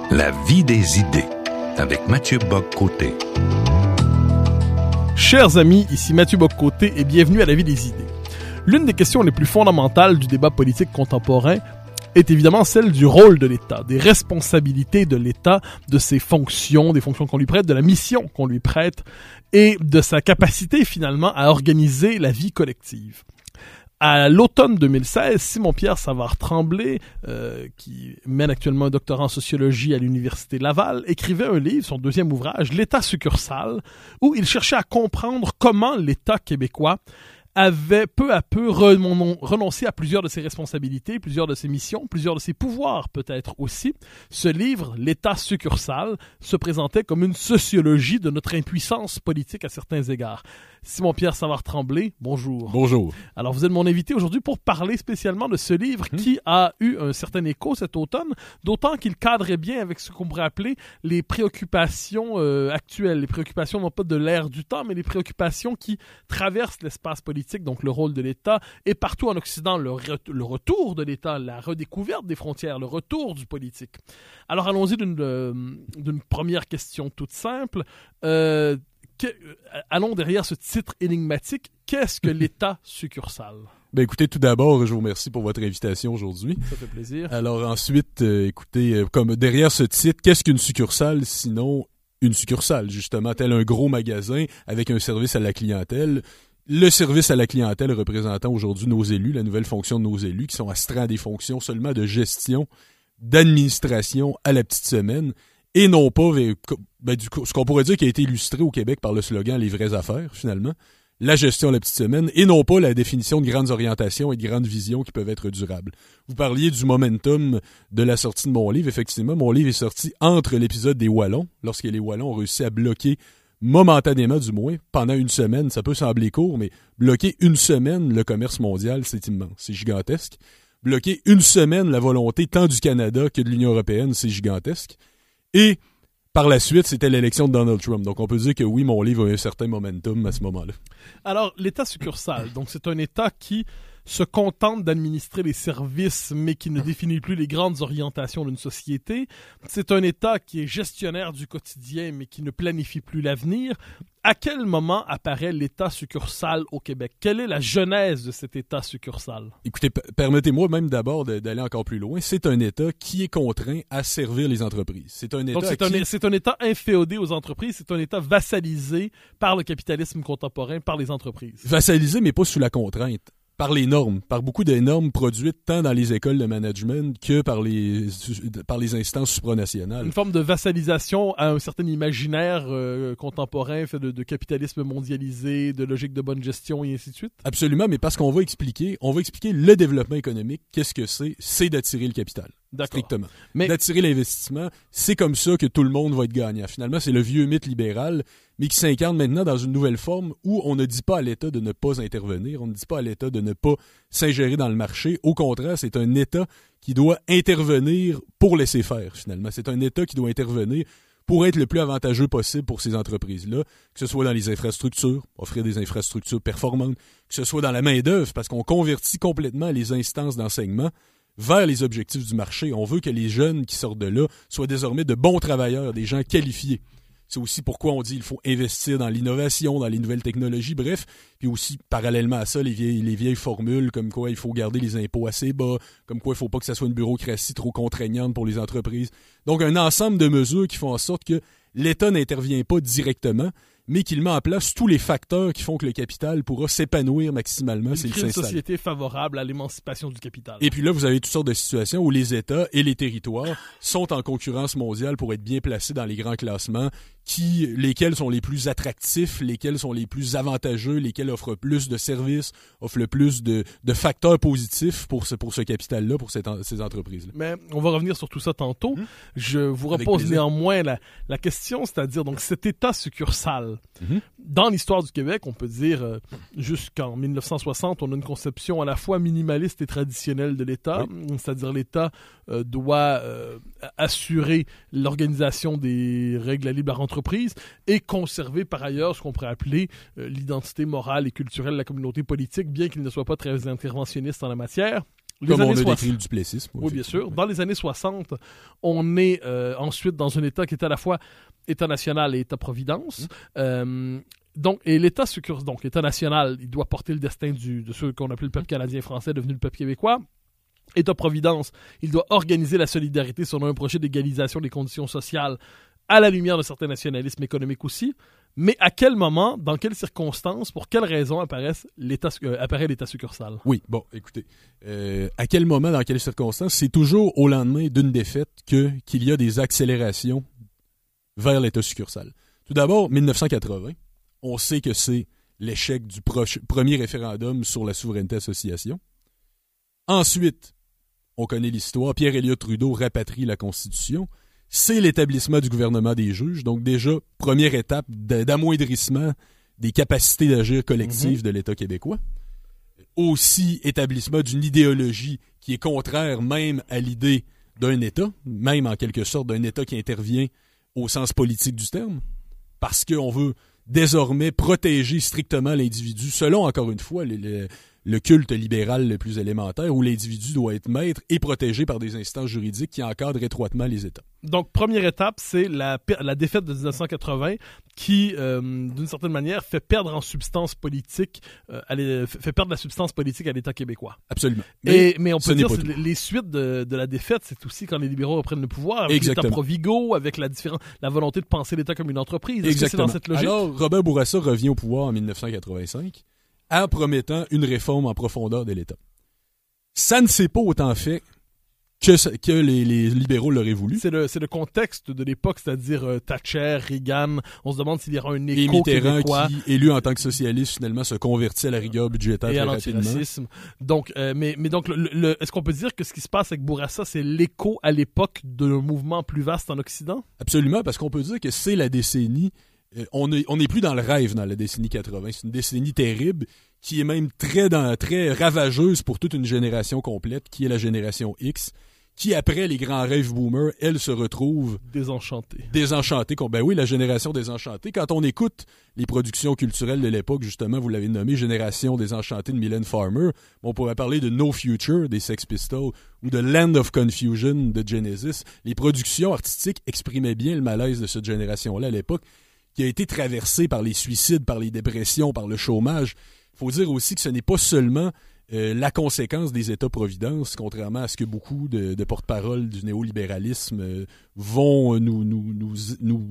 La vie des idées, avec Mathieu Bock-Côté. Chers amis, ici Mathieu Bock-Côté et bienvenue à La vie des idées. L'une des questions les plus fondamentales du débat politique contemporain est évidemment celle du rôle de l'État, des responsabilités de l'État, de ses fonctions, des fonctions qu'on lui prête, de la mission qu'on lui prête et de sa capacité finalement à organiser la vie collective. À l'automne 2016, Simon-Pierre Savard-Tremblay, qui mène actuellement un doctorat en sociologie à l'Université Laval, écrivait un livre, son deuxième ouvrage, L'État succursale, où il cherchait à comprendre comment l'État québécois avait peu à peu renoncé à plusieurs de ses responsabilités, plusieurs de ses missions, plusieurs de ses pouvoirs peut-être aussi. Ce livre, L'État succursale, se présentait comme une sociologie de notre impuissance politique à certains égards. Simon-Pierre Savard-Tremblay, bonjour. Bonjour. Alors, vous êtes mon invité aujourd'hui pour parler spécialement de ce livre qui a eu un certain écho cet automne, d'autant qu'il cadrait bien avec ce qu'on pourrait appeler les préoccupations actuelles, les préoccupations non pas de l'ère du temps, mais les préoccupations qui traversent l'espace politique, donc le rôle de l'État, et partout en Occident, le retour de l'État, la redécouverte des frontières, le retour du politique. Alors, allons-y d'une première question toute simple. Allons derrière ce titre énigmatique. Qu'est-ce que l'État succursale? Ben écoutez, tout d'abord, je vous remercie pour votre invitation aujourd'hui. Ça fait plaisir. Alors ensuite, écoutez, comme derrière ce titre, qu'est-ce qu'une succursale sinon une succursale, justement, tel un gros magasin avec un service à la clientèle. Le service à la clientèle représentant aujourd'hui nos élus, la nouvelle fonction de nos élus, qui sont astreints à des fonctions seulement de gestion, d'administration à la petite semaine, et non pas ce qu'on pourrait dire qui a été illustré au Québec par le slogan « Les vraies affaires », finalement, la gestion à la petite semaine, et non pas la définition de grandes orientations et de grandes visions qui peuvent être durables. Vous parliez du momentum de la sortie de mon livre. Effectivement, mon livre est sorti entre l'épisode des Wallons, lorsque les Wallons ont réussi à bloquer momentanément du moins, pendant une semaine, ça peut sembler court, mais bloquer une semaine le commerce mondial, c'est immense, c'est gigantesque. Bloquer une semaine la volonté tant du Canada que de l'Union européenne, c'est gigantesque. Et par la suite, c'était l'élection de Donald Trump. Donc on peut dire que oui, mon livre a un certain momentum à ce moment-là. Alors, l'État succursale, donc c'est un État qui se contente d'administrer les services, mais qui ne définit plus les grandes orientations d'une société. C'est un État qui est gestionnaire du quotidien, mais qui ne planifie plus l'avenir. À quel moment apparaît l'État succursale au Québec? Quelle est la genèse de cet État succursale? Écoutez, permettez-moi même d'abord d'aller encore plus loin. C'est un État qui est contraint à servir les entreprises. C'est un État c'est un État inféodé aux entreprises, c'est un État vassalisé par le capitalisme contemporain, par les entreprises. Vassalisé, mais pas sous la contrainte. Par les normes, par beaucoup de normes produites tant dans les écoles de management que par les instances supranationales. Une forme de vassalisation à un certain imaginaire contemporain fait de capitalisme mondialisé, de logique de bonne gestion et ainsi de suite? Absolument, mais parce qu'on va expliquer le développement économique, qu'est-ce que c'est? C'est d'attirer le capital. D'accord. Strictement. Mais d'attirer l'investissement, c'est comme ça que tout le monde va être gagnant. Finalement, c'est le vieux mythe libéral, mais qui s'incarne maintenant dans une nouvelle forme où on ne dit pas à l'État de ne pas intervenir, on ne dit pas à l'État de ne pas s'ingérer dans le marché. Au contraire, c'est un État qui doit intervenir pour laisser faire, finalement. C'est un État qui doit intervenir pour être le plus avantageux possible pour ces entreprises-là, que ce soit dans les infrastructures, offrir des infrastructures performantes, que ce soit dans la main-d'œuvre, parce qu'on convertit complètement les instances d'enseignement vers les objectifs du marché. On veut que les jeunes qui sortent de là soient désormais de bons travailleurs, des gens qualifiés. C'est aussi pourquoi on dit qu'il faut investir dans l'innovation, dans les nouvelles technologies, bref. Puis aussi, parallèlement à ça, les vieilles formules comme quoi il faut garder les impôts assez bas, comme quoi il ne faut pas que ça soit une bureaucratie trop contraignante pour les entreprises. Donc, un ensemble de mesures qui font en sorte que l'État n'intervient pas directement, mais qu'il met en place tous les facteurs qui font que le capital pourra s'épanouir maximalement s'il s'installe. Une société favorable à l'émancipation du capital. Et puis là, vous avez toutes sortes de situations où les États et les territoires sont en concurrence mondiale pour être bien placés dans les grands classements, lesquels sont les plus attractifs, lesquels sont les plus avantageux, lesquels offrent plus de services, offrent le plus de facteurs positifs pour ce capital-là, pour ces entreprises-là. Mais on va revenir sur tout ça tantôt. Je vous repose néanmoins la question, c'est-à-dire donc cet État succursale. Dans l'histoire du Québec, on peut dire jusqu'en 1960, on a une conception à la fois minimaliste et traditionnelle de l'État, c'est-à-dire l'État doit assurer l'organisation des règles à libre entreprise et conserver par ailleurs ce qu'on pourrait appeler l'identité morale et culturelle de la communauté politique, bien qu'il ne soit pas très interventionniste en la matière. Comme on a décrit le duplessisme. Oui, bien sûr. Dans les années 60, on est ensuite dans un État qui est à la fois État national et État-providence. Donc, et l'État national, il doit porter le destin de ceux qu'on appelle le peuple canadien français, devenu le peuple québécois. État-providence, il doit organiser la solidarité selon un projet d'égalisation des conditions sociales à la lumière de certains nationalismes économiques aussi. Mais à quel moment, dans quelles circonstances, pour quelles raisons apparaît l'État succursale? Oui, bon, écoutez. À quel moment, dans quelles circonstances? C'est toujours au lendemain d'une défaite qu'il y a des accélérations vers l'État succursale. Tout d'abord, 1980, on sait que c'est l'échec du premier référendum sur la souveraineté-association. Ensuite, on connaît l'histoire, Pierre Elliott Trudeau rapatrie la Constitution. C'est l'établissement du gouvernement des juges. Donc déjà, première étape d'amoindrissement des capacités d'agir collectives de l'État québécois. Aussi, établissement d'une idéologie qui est contraire même à l'idée d'un État, même en quelque sorte d'un État qui intervient au sens politique du terme, parce qu'on veut désormais protéger strictement l'individu, selon, encore une fois, le culte libéral le plus élémentaire, où l'individu doit être maître et protégé par des instances juridiques qui encadrent étroitement les États. Donc, première étape, c'est la défaite de 1980 qui, d'une certaine manière, fait perdre en substance politique, fait perdre la substance politique à l'État québécois. Absolument. Mais on peut dire que les suites de la défaite, c'est aussi quand les libéraux reprennent le pouvoir, avec l'État Provigo, avec la volonté de penser l'État comme une entreprise. Est-ce que c'est dans cette logique? Alors, Robert Bourassa revient au pouvoir en 1985 en promettant une réforme en profondeur de l'État. Ça ne s'est pas autant fait que les libéraux l'auraient voulu. C'est le contexte de l'époque, c'est-à-dire Thatcher, Reagan. On se demande s'il y aura un écho et Mitterrand québécois. Qui, élu en tant que socialiste, finalement se convertit à la rigueur budgétaire et à très rapidement. l'antiracisme. Donc, mais donc, est-ce qu'on peut dire que ce qui se passe avec Bourassa, c'est l'écho à l'époque d'un mouvement plus vaste en Occident? Absolument, parce qu'on peut dire que c'est la décennie. On n'est plus dans le rêve dans la décennie 80. C'est une décennie terrible qui est même très ravageuse pour toute une génération complète, qui est la génération X, qui, après les grands rêves boomers, elle se retrouve désenchantée. Ben oui, la génération désenchantée. Quand on écoute les productions culturelles de l'époque, justement, vous l'avez nommé Génération désenchantée de Mylène Farmer, on pourrait parler de No Future des Sex Pistols ou de Land of Confusion de Genesis. Les productions artistiques exprimaient bien le malaise de cette génération-là à l'époque, qui a été traversée par les suicides, par les dépressions, par le chômage. Il faut dire aussi que ce n'est pas seulement la conséquence des États-providence, contrairement à ce que beaucoup de porte-parole du néolibéralisme vont nous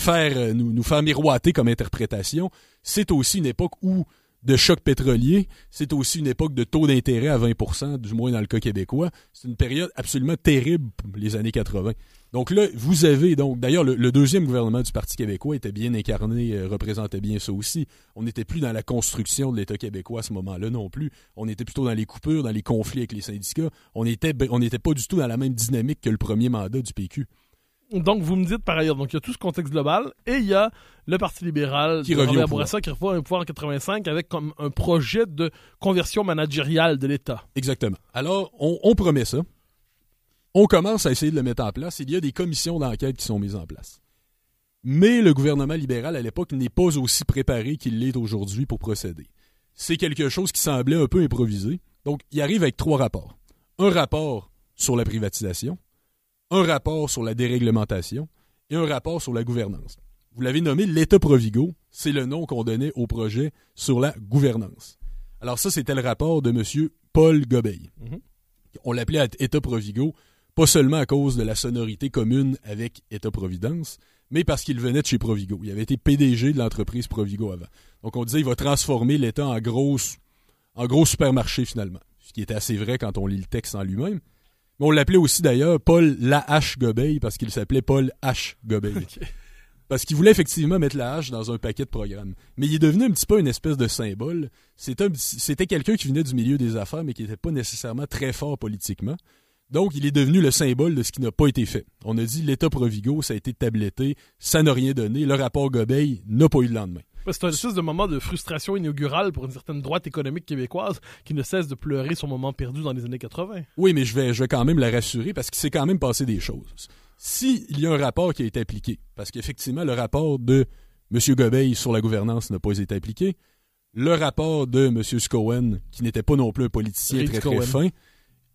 faire miroiter comme interprétation. C'est aussi une époque de choc pétrolier, c'est aussi une époque de taux d'intérêt à 20%, du moins dans le cas québécois. C'est une période absolument terrible, les années 80. Donc là, vous avez d'ailleurs, le deuxième gouvernement du Parti québécois était bien incarné, représentait bien ça aussi. On n'était plus dans la construction de l'État québécois à ce moment-là non plus. On était plutôt dans les coupures, dans les conflits avec les syndicats. On n'était pas du tout dans la même dynamique que le premier mandat du PQ. Donc, vous me dites par ailleurs, donc il y a tout ce contexte global et il y a le Parti libéral qui revient au Bourassa qui revient au pouvoir en 85 avec comme un projet de conversion managériale de l'État. Exactement. Alors, on promet ça. On commence à essayer de le mettre en place. Il y a des commissions d'enquête qui sont mises en place. Mais le gouvernement libéral, à l'époque, n'est pas aussi préparé qu'il l'est aujourd'hui pour procéder. C'est quelque chose qui semblait un peu improvisé. Donc, il arrive avec 3 rapports. Un rapport sur la privatisation, un rapport sur la déréglementation et un rapport sur la gouvernance. Vous l'avez nommé l'État Provigo, c'est le nom qu'on donnait au projet sur la gouvernance. Alors ça, c'était le rapport de M. Paul Gobeil. On l'appelait État Provigo, pas seulement à cause de la sonorité commune avec État-providence, mais parce qu'il venait de chez Provigo. Il avait été PDG de l'entreprise Provigo avant. Donc on disait qu'il va transformer l'État en gros supermarché finalement, ce qui était assez vrai quand on lit le texte en lui-même. Mais on l'appelait aussi d'ailleurs Paul Lahache Gobeil parce qu'il s'appelait Paul H. Gobeil. Okay. Parce qu'il voulait effectivement mettre la hache dans un paquet de programmes. Mais il est devenu un petit peu une espèce de symbole. C'était quelqu'un qui venait du milieu des affaires, mais qui n'était pas nécessairement très fort politiquement. Donc, il est devenu le symbole de ce qui n'a pas été fait. On a dit l'État Provigo, ça a été tabletté, ça n'a rien donné. Le rapport Gobeil n'a pas eu le lendemain. C'est un espèce de moment de frustration inaugurale pour une certaine droite économique québécoise qui ne cesse de pleurer son moment perdu dans les années 80. Oui, mais je vais quand même la rassurer parce qu'il s'est quand même passé des choses. S'il y a un rapport qui a été appliqué, parce qu'effectivement, le rapport de M. Gobeil sur la gouvernance n'a pas été appliqué, le rapport de M. Scowen, qui n'était pas non plus un politicien très fin,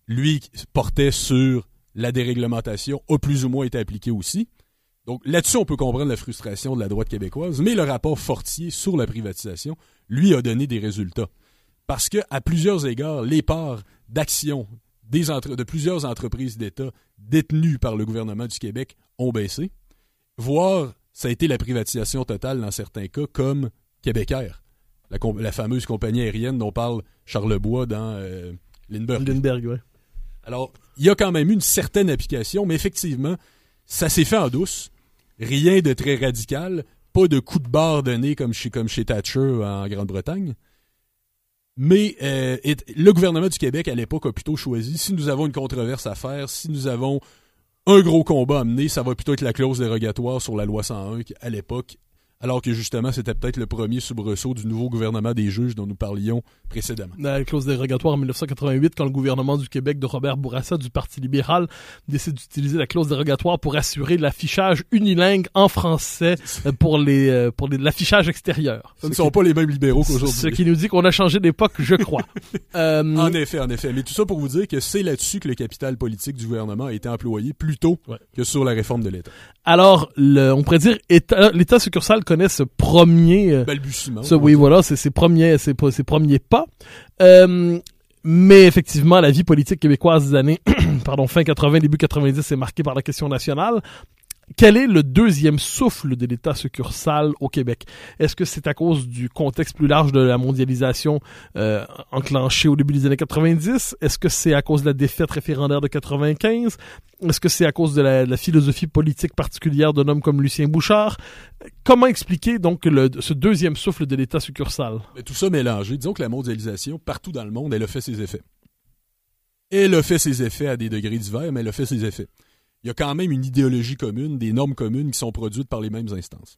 lui, portait sur la déréglementation, a plus ou moins été appliqué aussi. Donc là-dessus, on peut comprendre la frustration de la droite québécoise, mais le rapport Fortier sur la privatisation, lui, a donné des résultats. Parce que, à plusieurs égards, les parts d'actions de plusieurs entreprises d'État détenues par le gouvernement du Québec ont baissé, voire ça a été la privatisation totale dans certains cas, comme Québécois, la fameuse compagnie aérienne dont parle Charlebois dans Lindbergh. Lindbergh, ouais. Alors, il y a quand même eu une certaine application, mais effectivement, ça s'est fait en douce. Rien de très radical, pas de coup de barre donné comme chez Thatcher en Grande-Bretagne. Mais le gouvernement du Québec, à l'époque, a plutôt choisi, si nous avons une controverse à faire, si nous avons un gros combat à mener, ça va plutôt être la clause dérogatoire sur la loi 101 à l'époque, alors que justement, c'était peut-être le premier soubresaut du nouveau gouvernement des juges dont nous parlions précédemment. La clause dérogatoire en 1988, quand le gouvernement du Québec de Robert Bourassa du Parti libéral décide d'utiliser la clause dérogatoire pour assurer l'affichage unilingue en français pour l'affichage extérieur. Ce ne sont pas les mêmes libéraux qu'aujourd'hui. Ce qui nous dit qu'on a changé d'époque, je crois. En effet. Mais tout ça pour vous dire que c'est là-dessus que le capital politique du gouvernement a été employé plutôt que sur la réforme de l'État. Alors, on pourrait dire, l'État succursal connaît ce premier balbutiement. Ses premiers pas. Mais effectivement, la vie politique québécoise des années fin 80, début 90 est marquée par la question nationale. Quel est le deuxième souffle de l'État succursal au Québec? Est-ce que c'est à cause du contexte plus large de la mondialisation enclenchée au début des années 90? Est-ce que c'est à cause de la défaite référendaire de 95? Est-ce que c'est à cause de la philosophie politique particulière d'un homme comme Lucien Bouchard? Comment expliquer donc ce deuxième souffle de l'État succursal? Mais tout ça mélangé, disons que la mondialisation, partout dans le monde, elle a fait ses effets. Elle a fait ses effets à des degrés divers, mais elle a fait ses effets. Il y a quand même une idéologie commune, des normes communes qui sont produites par les mêmes instances.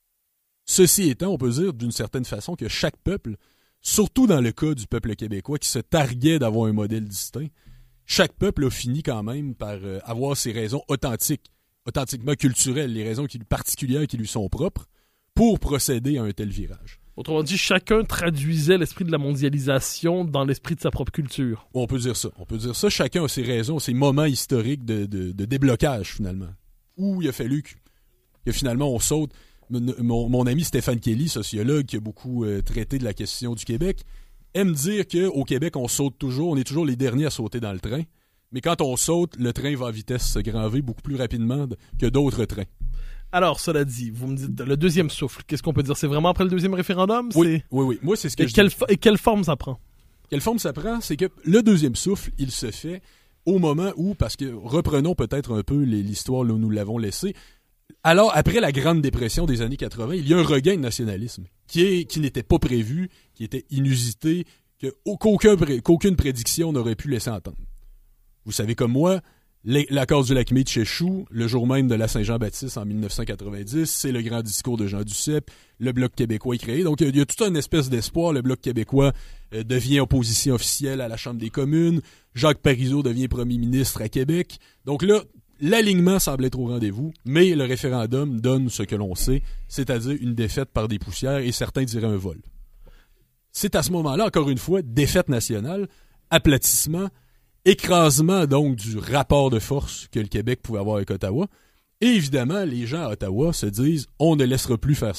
Ceci étant, on peut dire d'une certaine façon que chaque peuple, surtout dans le cas du peuple québécois qui se targuait d'avoir un modèle distinct, chaque peuple a fini quand même par avoir ses raisons authentiquement culturelles, les raisons particulières qui lui sont propres, pour procéder à un tel virage. Autrement dit, chacun traduisait l'esprit de la mondialisation dans l'esprit de sa propre culture. On peut dire ça. Chacun a ses raisons, ses moments historiques de déblocage, finalement. Où il a fallu que finalement on saute. Mon ami Stéphane Kelly, sociologue qui a beaucoup traité de la question du Québec, aime dire qu'au Québec, on saute toujours, on est toujours les derniers à sauter dans le train. Mais quand on saute, le train va à vitesse grand V beaucoup plus rapidement que d'autres trains. Alors, cela dit, vous me dites, le deuxième souffle, qu'est-ce qu'on peut dire? C'est vraiment après le deuxième référendum? Oui. Moi, c'est ce que Et quelle forme ça prend? Quelle forme ça prend? C'est que le deuxième souffle, il se fait au moment où, parce que reprenons peut-être un peu l'histoire là où nous l'avons laissée. Alors, après la Grande Dépression des années 80, il y a un regain de nationalisme qui n'était pas prévu, qui était inusité, qu'aucune prédiction n'aurait pu laisser entendre. Vous savez comme moi, l'accord du Lac Mead chez Chou, le jour même de la Saint-Jean-Baptiste en 1990, c'est le grand discours de Jean Duceppe, le Bloc québécois est créé. Donc, il y a toute une espèce d'espoir. Le Bloc québécois devient opposition officielle à la Chambre des communes. Jacques Parizeau devient premier ministre à Québec. Donc là, l'alignement semble être au rendez-vous, mais le référendum donne ce que l'on sait, c'est-à-dire une défaite par des poussières et certains diraient un vol. C'est à ce moment-là, encore une fois, défaite nationale, aplatissement, écrasement donc du rapport de force que le Québec pouvait avoir avec Ottawa. Et évidemment, les gens à Ottawa se disent « on ne laissera plus faire ça ».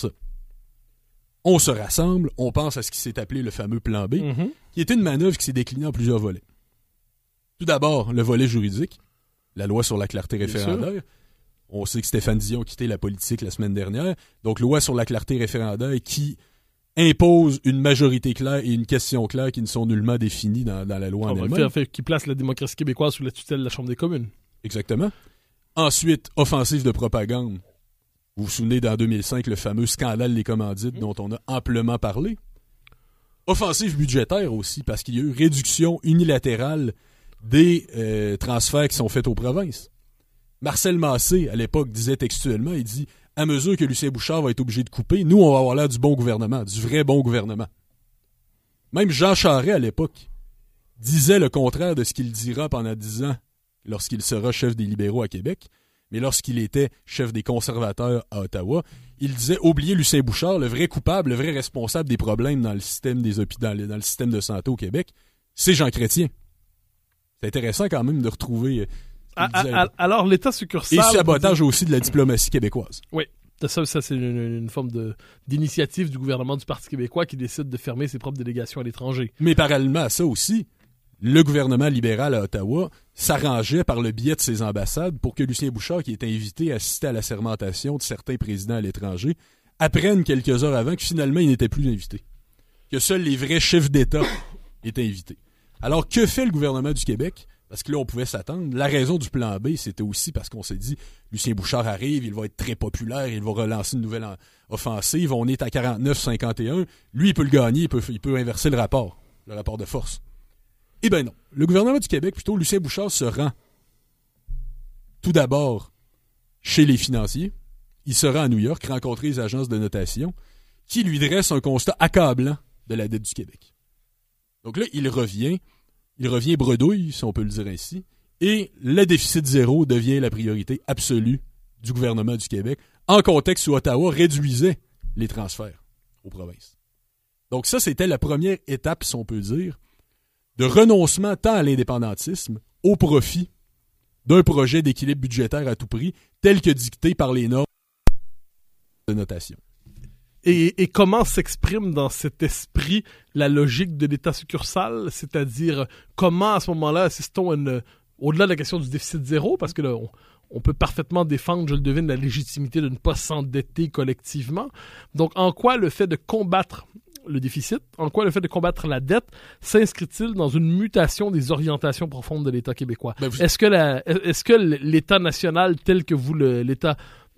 On se rassemble, on pense à ce qui s'est appelé le fameux plan B, qui était une manœuvre qui s'est déclinée en plusieurs volets. Tout d'abord, le volet juridique, la loi sur la clarté référendaire. On sait que Stéphane Dion a quitté la politique la semaine dernière. Donc, loi sur la clarté référendaire qui impose une majorité claire et une question claire qui ne sont nullement définies dans la loi en elle-même. Qui place la démocratie québécoise sous la tutelle de la Chambre des communes. Exactement. Ensuite, offensive de propagande. Vous vous souvenez, dans 2005, le fameux scandale des commandites dont on a amplement parlé. Offensive budgétaire aussi, parce qu'il y a eu réduction unilatérale des transferts qui sont faits aux provinces. Marcel Massé, à l'époque, disait textuellement, il dit « À mesure que Lucien Bouchard va être obligé de couper, nous, on va avoir l'air du bon gouvernement, du vrai bon gouvernement. » Même Jean Charest, à l'époque, disait le contraire de ce qu'il dira pendant 10 ans lorsqu'il sera chef des libéraux à Québec, mais lorsqu'il était chef des conservateurs à Ottawa, il disait « Oubliez Lucien Bouchard, le vrai coupable, le vrai responsable des problèmes dans le système des hôpitaux, dans le système de santé au Québec, c'est Jean Chrétien. » C'est intéressant quand même de retrouver... alors, l'État succursal... Et sabotage aussi de la diplomatie québécoise. Oui. Ça c'est une forme d'initiative du gouvernement du Parti québécois qui décide de fermer ses propres délégations à l'étranger. Mais parallèlement à ça aussi, le gouvernement libéral à Ottawa s'arrangeait par le biais de ses ambassades pour que Lucien Bouchard, qui était invité à assister à la sermentation de certains présidents à l'étranger, apprenne quelques heures avant que finalement il n'était plus invité. Que seuls les vrais chefs d'État étaient invités. Alors, que fait le gouvernement du Québec? Parce que là, on pouvait s'attendre. La raison du plan B, c'était aussi parce qu'on s'est dit, Lucien Bouchard arrive, il va être très populaire, il va relancer une nouvelle offensive, on est à 49-51, lui, il peut le gagner, il peut inverser le rapport de force. Eh bien non. Le gouvernement du Québec, plutôt, Lucien Bouchard se rend tout d'abord chez les financiers, il se rend à New York, rencontrer les agences de notation, qui lui dressent un constat accablant de la dette du Québec. Donc là, il revient bredouille, si on peut le dire ainsi, et le déficit zéro devient la priorité absolue du gouvernement du Québec, en contexte où Ottawa réduisait les transferts aux provinces. Donc ça, c'était la première étape, si on peut dire, de renoncement tant à l'indépendantisme au profit d'un projet d'équilibre budgétaire à tout prix, tel que dicté par les normes de notation. Et comment s'exprime dans cet esprit la logique de l'État succursal? C'est-à-dire, comment à ce moment-là assistons au-delà de la question du déficit zéro, parce que là, on peut parfaitement défendre, je le devine, la légitimité de ne pas s'endetter collectivement. Donc, en quoi le fait de combattre le déficit, en quoi le fait de combattre la dette s'inscrit-il dans une mutation des orientations profondes de l'État québécois? Est-ce que l'État national tel que vous l'État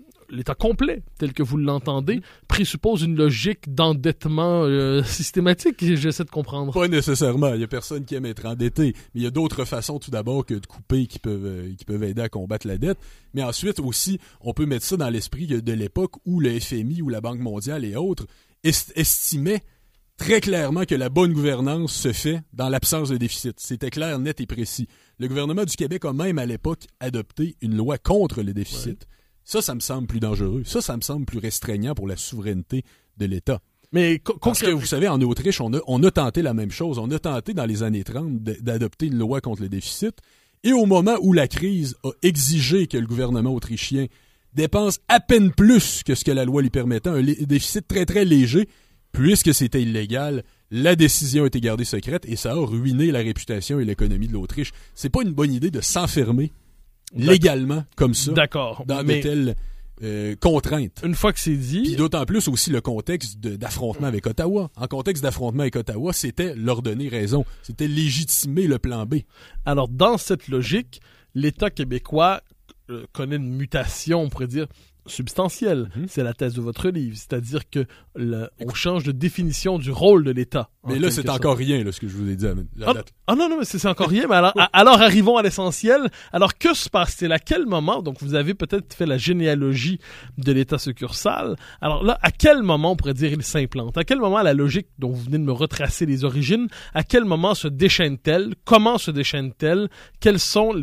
complet, tel que vous l'entendez, présuppose une logique d'endettement systématique? J'essaie de comprendre. Pas nécessairement. Il n'y a personne qui aime être endetté. Mais il y a d'autres façons, tout d'abord, que de couper qui peuvent aider à combattre la dette. Mais ensuite, aussi, on peut mettre ça dans l'esprit de l'époque où le FMI ou la Banque mondiale et autres estimaient très clairement que la bonne gouvernance se fait dans l'absence de déficit. C'était clair, net et précis. Le gouvernement du Québec a même, à l'époque, adopté une loi contre le déficit. Ouais. Ça me semble plus dangereux. Ça me semble plus restreignant pour la souveraineté de l'État. Mais parce que, vous savez, en Autriche, on a tenté la même chose. On a tenté, dans les années 30, d'adopter une loi contre le déficit. Et au moment où la crise a exigé que le gouvernement autrichien dépense à peine plus que ce que la loi lui permettait, un déficit très, très léger, puisque c'était illégal, la décision a été gardée secrète et ça a ruiné la réputation et l'économie de l'Autriche. C'est pas une bonne idée de s'enfermer légalement comme ça dans de telles contraintes. Une fois que c'est dit... Puis d'autant plus aussi le contexte d'affrontement avec Ottawa. En contexte d'affrontement avec Ottawa, c'était leur donner raison. C'était légitimer le plan B. Alors, dans cette logique, l'État québécois connaît une mutation, on pourrait dire, substantielle. C'est la thèse de votre livre. C'est-à-dire que on change de définition du rôle de l'État. Mais là, c'est encore rien, là, ce que je vous ai dit. Non, mais c'est encore rien. Mais alors, arrivons à l'essentiel. Alors, que se passe-t-il? À quel moment, donc vous avez peut-être fait la généalogie de l'État succursal. Alors là, à quel moment, on pourrait dire, il s'implante? À quel moment la logique dont vous venez de me retracer les origines, à quel moment se déchaîne-t-elle? Comment se déchaîne-t-elle? Quelles sont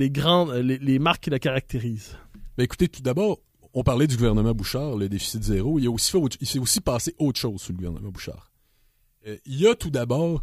les marques qui la caractérisent? Ben, écoutez, tout d'abord, on parlait du gouvernement Bouchard, le déficit zéro. Il s'est aussi passé autre chose sous le gouvernement Bouchard. Il y a tout d'abord,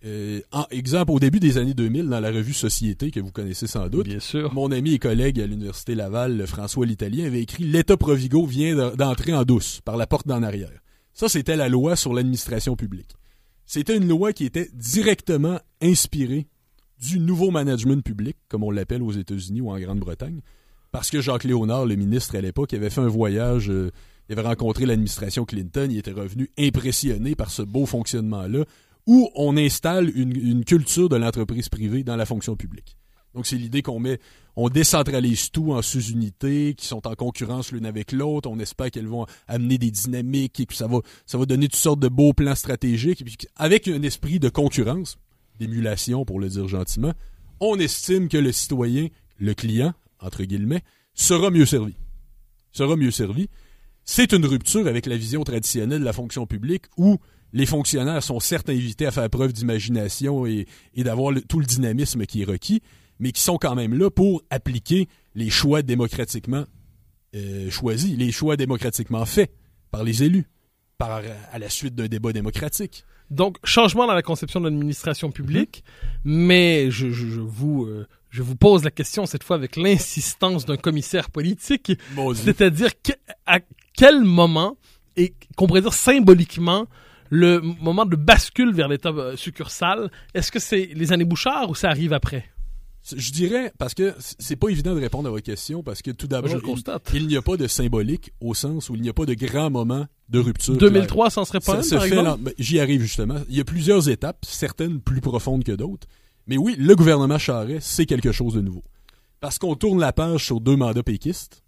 exemple, au début des années 2000, dans la revue Société, que vous connaissez sans doute, bien sûr, mon ami et collègue à l'Université Laval, François l'Italien, avait écrit « L'État Provigo vient d'entrer en douce, par la porte d'en arrière ». Ça, c'était la loi sur l'administration publique. C'était une loi qui était directement inspirée du nouveau management public, comme on l'appelle aux États-Unis ou en Grande-Bretagne, parce que Jacques Léonard, le ministre à l'époque, avait fait un voyage, il avait rencontré l'administration Clinton, il était revenu impressionné par ce beau fonctionnement-là, où on installe une culture de l'entreprise privée dans la fonction publique. Donc c'est l'idée on décentralise tout en sous-unités qui sont en concurrence l'une avec l'autre, on espère qu'elles vont amener des dynamiques et que ça va donner toutes sortes de beaux plans stratégiques, et puis avec un esprit de concurrence, d'émulation pour le dire gentiment, on estime que le citoyen, le client, entre guillemets, sera mieux servi. C'est une rupture avec la vision traditionnelle de la fonction publique où les fonctionnaires sont certes invités à faire preuve d'imagination et d'avoir tout le dynamisme qui est requis, mais qui sont quand même là pour appliquer les choix démocratiquement choisis, les choix démocratiquement faits par les élus, à la suite d'un débat démocratique. Donc, changement dans la conception de l'administration publique, mais je vous Je vous pose la question cette fois avec l'insistance d'un commissaire politique, c'est-à-dire à quel moment, et qu'on pourrait dire symboliquement, le moment de bascule vers l'état succursale, est-ce que c'est les années Bouchard ou ça arrive après? Je dirais, parce que c'est pas évident de répondre à votre question, parce que tout d'abord, il n'y a pas de symbolique au sens où il n'y a pas de grand moment de rupture. 2003, ça en serait pas un, par exemple? J'y arrive justement. Il y a plusieurs étapes, certaines plus profondes que d'autres. Mais oui, le gouvernement Charest, c'est quelque chose de nouveau. Parce qu'on tourne la page sur 2 mandats péquistes.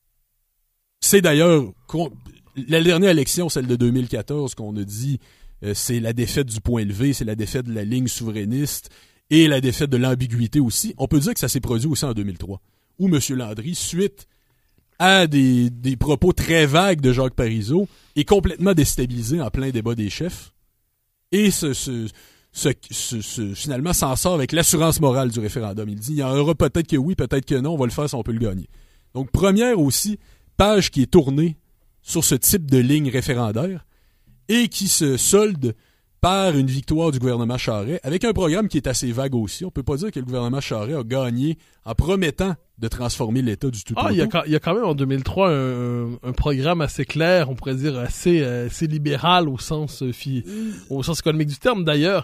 C'est d'ailleurs la dernière élection, celle de 2014, qu'on a dit c'est la défaite du point levé, c'est la défaite de la ligne souverainiste et la défaite de l'ambiguïté aussi. On peut dire que ça s'est produit aussi en 2003, où M. Landry, suite à des propos très vagues de Jacques Parizeau, est complètement déstabilisé en plein débat des chefs et finalement s'en sort avec l'assurance morale du référendum. Il dit, il y en aura peut-être que oui, peut-être que non, on va le faire si on peut le gagner. Donc, première aussi, page qui est tournée sur ce type de ligne référendaire et qui se solde par une victoire du gouvernement Charest avec un programme qui est assez vague aussi. On peut pas dire que le gouvernement Charest a gagné en promettant de transformer l'État du tout au tout. Il y a quand même en 2003 un programme assez clair, on pourrait dire assez libéral au sens économique du terme. D'ailleurs,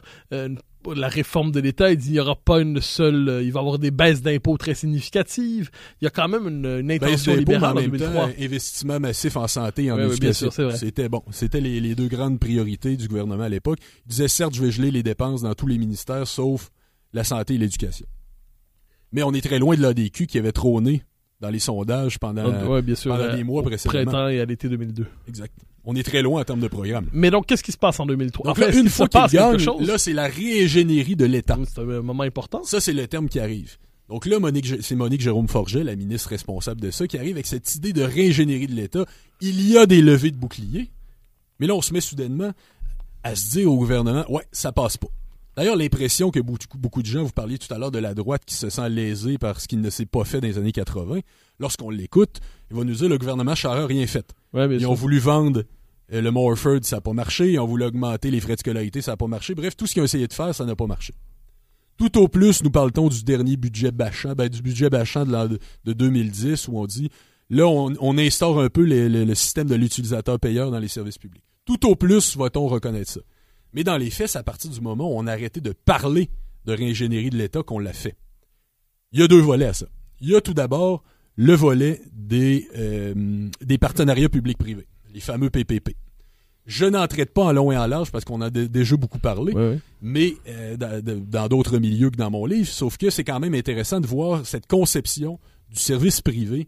la réforme de l'État, il dit il y aura pas une seule, il va y avoir des baisses d'impôts très significatives. Il y a quand même une intention libérale en 2003. Investissement massif en santé et en éducation. Oui, bien sûr, c'était bon. C'était les 2 grandes priorités du gouvernement à l'époque. Il disait certes, je vais geler les dépenses dans tous les ministères, sauf la santé et l'éducation. Mais on est très loin de l'ADQ qui avait trôné dans les sondages pendant les mois précédemment. Printemps et à l'été 2002. Exact. On est très loin en termes de programme. Mais donc, qu'est-ce qui se passe en 2003? Donc là, une fois qu'il gagne, là, c'est la réingénierie de l'État. C'est un moment important. Ça, c'est le terme qui arrive. Donc là, c'est Monique Jérôme Forget, la ministre responsable de ça, qui arrive avec cette idée de réingénierie de l'État. Il y a des levées de boucliers, mais là, on se met soudainement à se dire au gouvernement, ouais, ça passe pas. D'ailleurs, l'impression que beaucoup de gens, vous parliez tout à l'heure de la droite qui se sent lésée par ce qu'il ne s'est pas fait dans les années 80, lorsqu'on l'écoute, il va nous dire le gouvernement Charest n'a rien fait. Ouais, Ils ont voulu vendre le Morford, ça n'a pas marché. Ils ont voulu augmenter les frais de scolarité, ça n'a pas marché. Bref, tout ce qu'ils ont essayé de faire, ça n'a pas marché. Tout au plus, nous parle-t-on du dernier budget Bachand, du budget Bachand de 2010, où on dit, là, on instaure un peu le système de l'utilisateur payeur dans les services publics. Tout au plus, va-t-on reconnaître ça. Mais dans les faits, c'est à partir du moment où on a arrêté de parler de réingénierie de l'État qu'on l'a fait. Il y a 2 volets à ça. Il y a tout d'abord le volet des partenariats publics-privés, les fameux PPP. Je n'en traite pas en long et en large parce qu'on a déjà beaucoup parlé, mais dans d'autres milieux que dans mon livre, sauf que c'est quand même intéressant de voir cette conception du service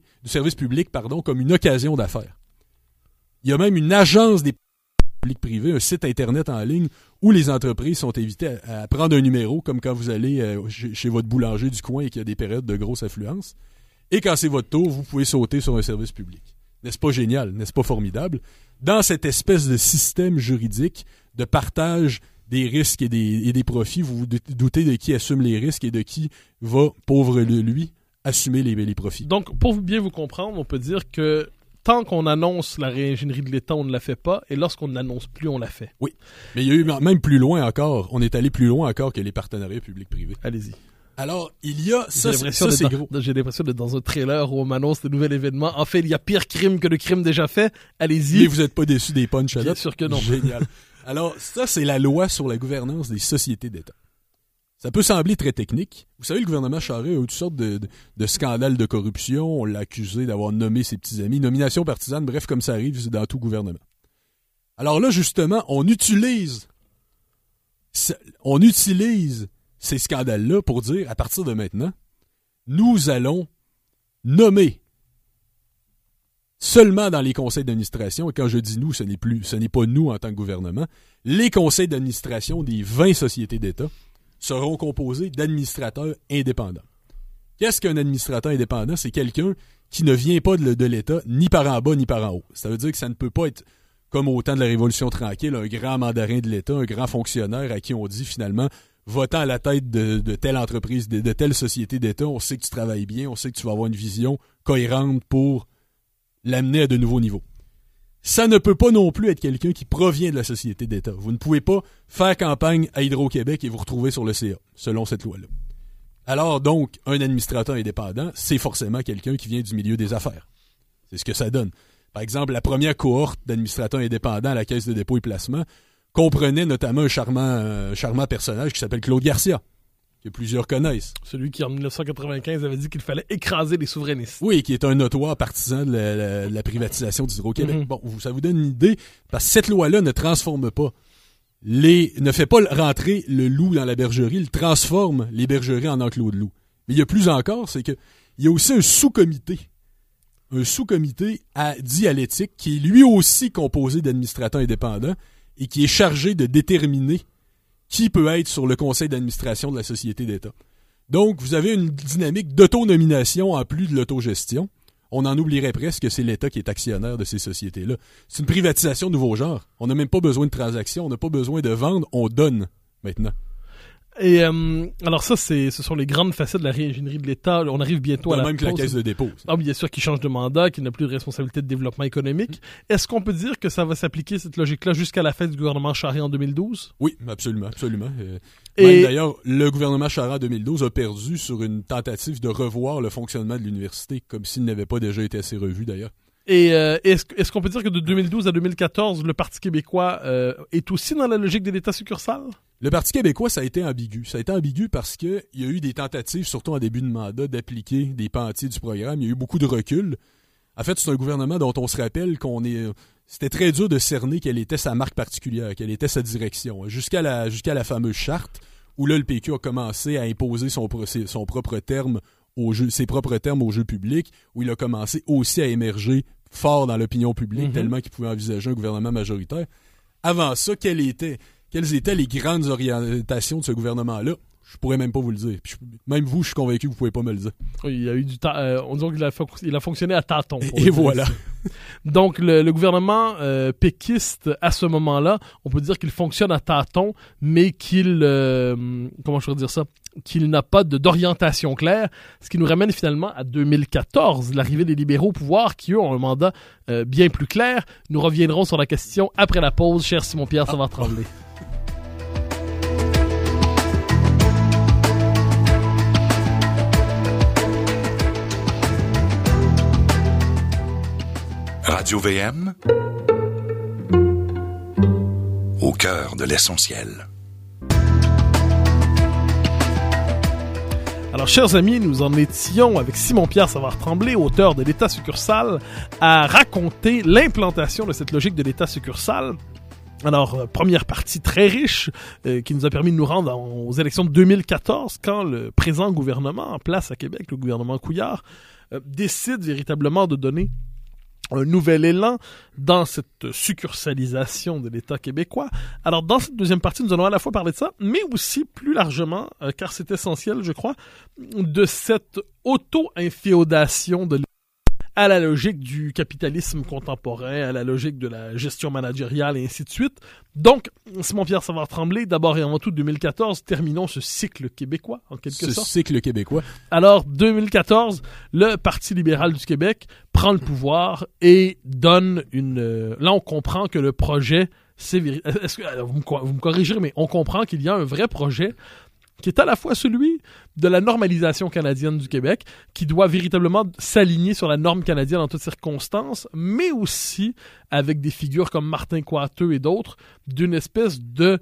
public, comme une occasion d'affaires. Il y a même une agence des public-privé, un site Internet en ligne où les entreprises sont invitées à prendre un numéro, comme quand vous allez chez votre boulanger du coin et qu'il y a des périodes de grosse affluence. Et quand c'est votre tour, vous pouvez sauter sur un service public. N'est-ce pas génial? N'est-ce pas formidable? Dans cette espèce de système juridique de partage des risques et des profits, vous vous doutez de qui assume les risques et de qui va, pauvre lui, assumer les profits. Donc, pour bien vous comprendre, on peut dire que tant qu'on annonce la réingénierie de l'État, on ne la fait pas, et lorsqu'on ne l'annonce plus, on la fait. Oui, mais il y a eu même plus loin encore, on est allé plus loin encore que les partenariats publics-privés. Allez-y. Alors, il y a... Ça, c'est gros. J'ai l'impression d'être dans un trailer où on m'annonce de nouvel événement. En fait, il y a pire crime que le crime déjà fait. Allez-y. Mais vous n'êtes pas déçus des punch à Bien sûr que non. Génial. Alors, ça, c'est la loi sur la gouvernance des sociétés d'État. Ça peut sembler très technique. Vous savez, le gouvernement Charest a eu toutes sortes de scandales de corruption. On l'a accusé d'avoir nommé ses petits amis. Nomination partisane, bref, comme ça arrive dans tout gouvernement. Alors là, justement, on utilise ces scandales-là pour dire, à partir de maintenant, nous allons nommer seulement dans les conseils d'administration, et quand je dis nous, ce n'est pas nous en tant que gouvernement, les conseils d'administration des 20 sociétés d'État seront composés d'administrateurs indépendants. Qu'est-ce qu'un administrateur indépendant? C'est quelqu'un qui ne vient pas de l'État ni par en bas ni par en haut. Ça veut dire que ça ne peut pas être, comme au temps de la Révolution tranquille, un grand mandarin de l'État, un grand fonctionnaire à qui on dit finalement, votant à la tête de telle entreprise, de telle société d'État, on sait que tu travailles bien, on sait que tu vas avoir une vision cohérente pour l'amener à de nouveaux niveaux. Ça ne peut pas non plus être quelqu'un qui provient de la société d'État. Vous ne pouvez pas faire campagne à Hydro-Québec et vous retrouver sur le CA, selon cette loi-là. Alors donc, un administrateur indépendant, c'est forcément quelqu'un qui vient du milieu des affaires. C'est ce que ça donne. Par exemple, la première cohorte d'administrateurs indépendants à la Caisse de dépôt et placement comprenait notamment un charmant personnage qui s'appelle Claude Garcia, que plusieurs connaissent. Celui qui, en 1995, avait dit qu'il fallait écraser les souverainistes. Oui, qui est un notoire partisan de la privatisation d'Hydro-Québec. Bon, ça vous donne une idée, parce que cette loi-là ne transforme pas ne fait pas rentrer le loup dans la bergerie, il transforme les bergeries en enclos de loup. Mais il y a plus encore, c'est que il y a aussi un sous-comité dit à l'éthique, qui est lui aussi composé d'administrateurs indépendants et qui est chargé de déterminer qui peut être sur le conseil d'administration de la société d'État. Donc, vous avez une dynamique d'autonomination en plus de l'autogestion. On en oublierait presque que c'est l'État qui est actionnaire de ces sociétés-là. C'est une privatisation de nouveau genre. On n'a même pas besoin de transactions, on n'a pas besoin de vendre, on donne maintenant. Et alors ça, ce sont les grandes facettes de la réingénierie de l'État. On arrive bientôt à la même que la Caisse de dépôt. Ah, bien sûr, qu'il change de mandat, qu'il n'a plus de responsabilité de développement économique. Est-ce qu'on peut dire que ça va s'appliquer, cette logique-là, jusqu'à la fin du gouvernement Charest en 2012? Oui, absolument. Même d'ailleurs, le gouvernement Charest en 2012 a perdu sur une tentative de revoir le fonctionnement de l'université, comme s'il n'avait pas déjà été assez revu d'ailleurs. Et est-ce qu'on peut dire que de 2012 à 2014, le Parti québécois est aussi dans la logique de l'État succursal? Le Parti québécois, ça a été ambigu. Ça a été ambigu parce qu'il y a eu des tentatives, surtout en début de mandat, d'appliquer des pans entiers du programme. Il y a eu beaucoup de recul. En fait, c'est un gouvernement dont on se rappelle c'était très dur de cerner quelle était sa marque particulière, quelle était sa direction. Jusqu'à la fameuse charte, où là, le PQ a commencé à imposer son propre terme ses propres termes au jeu public, où il a commencé aussi à émerger fort dans l'opinion publique, tellement qu'il pouvait envisager un gouvernement majoritaire. Avant ça, quelles étaient les grandes orientations de ce gouvernement-là? Je pourrais même pas vous le dire. Puis même vous, je suis convaincu que vous pouvez pas me le dire. Oui, il y a eu du temps. On dirait qu'il a fonctionné à tâtons. Et voilà. Donc, le gouvernement péquiste, à ce moment-là, on peut dire qu'il fonctionne à tâtons, mais qu'il n'a pas d'orientation claire, ce qui nous ramène finalement à 2014, l'arrivée des libéraux au pouvoir, qui eux ont un mandat bien plus clair. Nous reviendrons sur la question après la pause, cher Simon-Pierre Savard-Tremblay. Radio VM, au cœur de l'essentiel. Alors, chers amis, nous en étions avec Simon-Pierre Savard-Tremblay, auteur de l'État succursal, à raconter l'implantation de cette logique de l'État succursal. Alors, première partie très riche qui nous a permis de nous rendre aux élections de 2014, quand le présent gouvernement en place à Québec, le gouvernement Couillard, décide véritablement de donner un nouvel élan dans cette succursalisation de l'État québécois. Alors, dans cette deuxième partie, nous allons à la fois parler de ça, mais aussi plus largement, car c'est essentiel, je crois, de cette auto-inféodation de l'État à la logique du capitalisme contemporain, à la logique de la gestion managériale et ainsi de suite. Donc, Simon-Pierre Savard-Tremblay, d'abord et avant tout 2014, terminons ce cycle québécois, en quelque sorte. Ce cycle québécois. Alors, 2014, le Parti libéral du Québec prend le pouvoir et donne là, on comprend que le projet, vous me corrigerez, mais on comprend qu'il y a un vrai projet qui est à la fois celui de la normalisation canadienne du Québec, qui doit véritablement s'aligner sur la norme canadienne en toutes circonstances, mais aussi avec des figures comme Martin Coiteux et d'autres, d'une espèce de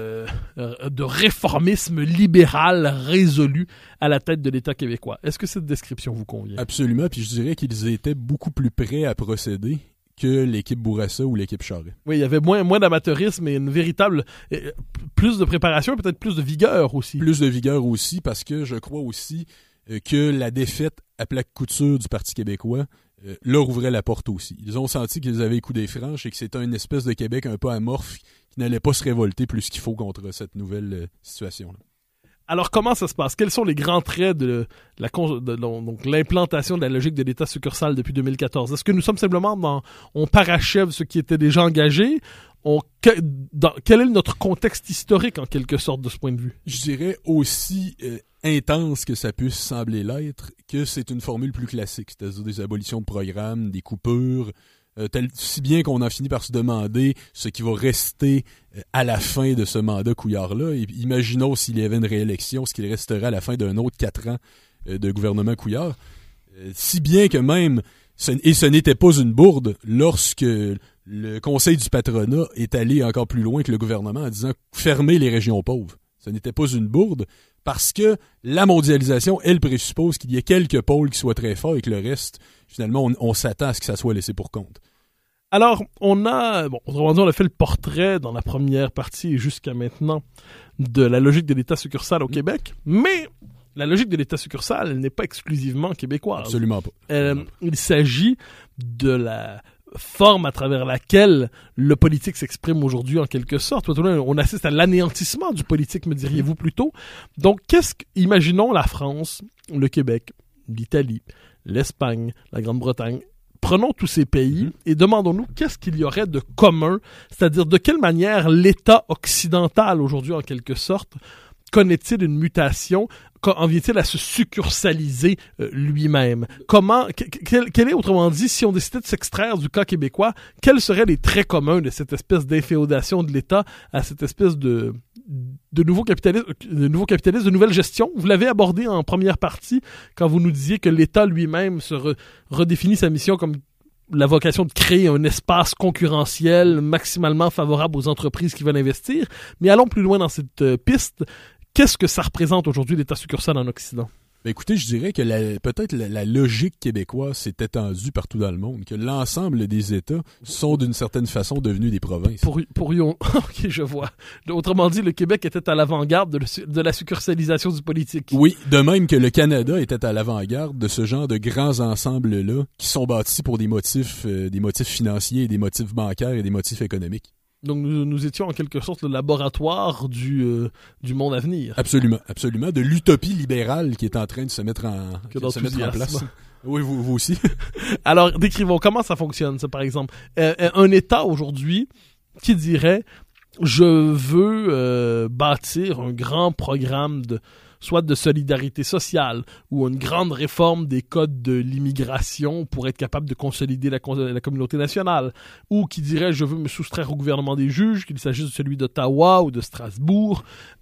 réformisme libéral résolu à la tête de l'État québécois. Est-ce que cette description vous convient? Absolument, puis je dirais qu'ils étaient beaucoup plus prêts à procéder que l'équipe Bourassa ou l'équipe Charest. Oui, il y avait moins d'amateurisme et une véritable... plus de préparation et peut-être plus de vigueur aussi. Plus de vigueur aussi, parce que je crois aussi que la défaite à plaque couture du Parti québécois leur ouvrait la porte aussi. Ils ont senti qu'ils avaient les coups des franches et que c'était une espèce de Québec un peu amorphe qui n'allait pas se révolter plus qu'il faut contre cette nouvelle situation-là. Alors, comment ça se passe? Quels sont les grands traits de l'implantation de la logique de l'État succursal depuis 2014? Est-ce que nous sommes simplement on parachève ce qui était déjà engagé? Quel est notre contexte historique, en quelque sorte, de ce point de vue? Je dirais aussi intense que ça puisse sembler l'être, que c'est une formule plus classique, c'est-à-dire des abolitions de programmes, des coupures, si bien qu'on en finit par se demander ce qui va rester à la fin de ce mandat Couillard-là. Et imaginons s'il y avait une réélection, ce qu'il resterait à la fin d'un autre 4 ans de gouvernement Couillard. Si bien que même, ce n'était pas une bourde, lorsque le Conseil du patronat est allé encore plus loin que le gouvernement en disant « fermez les régions pauvres ». Ce n'était pas une bourde, parce que la mondialisation, elle présuppose qu'il y ait quelques pôles qui soient très forts et que le reste, finalement, on s'attend à ce que ça soit laissé pour compte. Alors, autrement dit, on a fait le portrait dans la première partie et jusqu'à maintenant de la logique de l'État succursale au Québec, mais la logique de l'État succursale, elle n'est pas exclusivement québécoise. Absolument pas. Il s'agit de la forme à travers laquelle le politique s'exprime aujourd'hui en quelque sorte. On assiste à l'anéantissement du politique, me diriez-vous plutôt. Donc, imaginons la France, le Québec, l'Italie, l'Espagne, la Grande-Bretagne. Prenons tous ces pays et demandons-nous qu'est-ce qu'il y aurait de commun, c'est-à-dire de quelle manière l'État occidental aujourd'hui en quelque sorte connaît-il une mutation, en vient-il à se succursaliser lui-même? Quel est, autrement dit, si on décidait de s'extraire du cas québécois, quels seraient les traits communs de cette espèce d'inféodation de l'État à cette espèce de nouveau capitalisme, de nouvelle gestion? Vous l'avez abordé en première partie quand vous nous disiez que l'État lui-même se redéfinit sa mission comme la vocation de créer un espace concurrentiel maximalement favorable aux entreprises qui veulent investir. Mais allons plus loin dans cette piste. Qu'est-ce que ça représente aujourd'hui l'État succursale en Occident? Ben écoutez, je dirais que peut-être la logique québécoise s'est étendue partout dans le monde, que l'ensemble des États sont d'une certaine façon devenus des provinces. Ok, je vois. Autrement dit, le Québec était à l'avant-garde de la succursalisation du politique. Oui, de même que le Canada était à l'avant-garde de ce genre de grands ensembles-là qui sont bâtis pour des motifs financiers, des motifs bancaires et des motifs économiques. Donc nous étions en quelque sorte le laboratoire du monde à venir. Absolument, absolument. De l'utopie libérale qui est en train de se mettre en place. Oui, vous aussi. Alors, décrivons comment ça fonctionne, ça, par exemple. Un État aujourd'hui qui dirait « Je veux bâtir un grand programme soit de solidarité sociale ou une grande réforme des codes de l'immigration pour être capable de consolider la communauté nationale, ou qui dirait je veux me soustraire au gouvernement des juges, qu'il s'agisse de celui d'Ottawa ou de Strasbourg.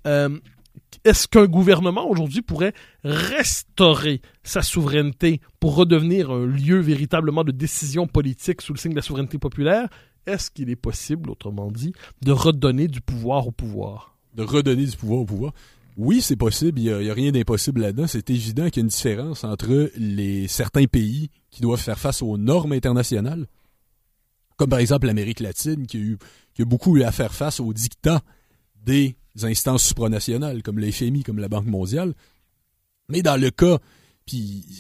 Est-ce qu'un gouvernement aujourd'hui pourrait restaurer sa souveraineté pour redevenir un lieu véritablement de décision politique sous le signe de la souveraineté populaire? Est-ce qu'il est possible, autrement dit, de redonner du pouvoir au pouvoir? De redonner du pouvoir au pouvoir? Oui, c'est possible. Il y a rien d'impossible là-dedans. C'est évident qu'il y a une différence entre certains pays qui doivent faire face aux normes internationales, comme par exemple l'Amérique latine, qui a beaucoup eu à faire face aux dictats des instances supranationales, comme le FMI, comme la Banque mondiale. Mais dans le cas qui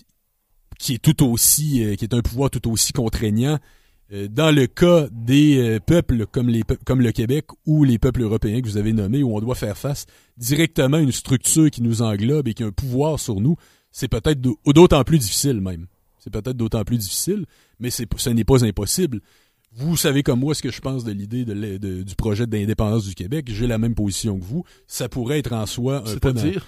est un pouvoir tout aussi contraignant, dans le cas des peuples comme le Québec ou les peuples européens que vous avez nommés, où on doit faire face directement à une structure qui nous englobe et qui a un pouvoir sur nous, c'est peut-être d'autant plus difficile même. C'est peut-être d'autant plus difficile, mais ce n'est pas impossible. Vous savez comme moi ce que je pense de l'idée du projet d'indépendance du Québec. J'ai la même position que vous. Ça pourrait être en soi un pas... C'est-à-dire?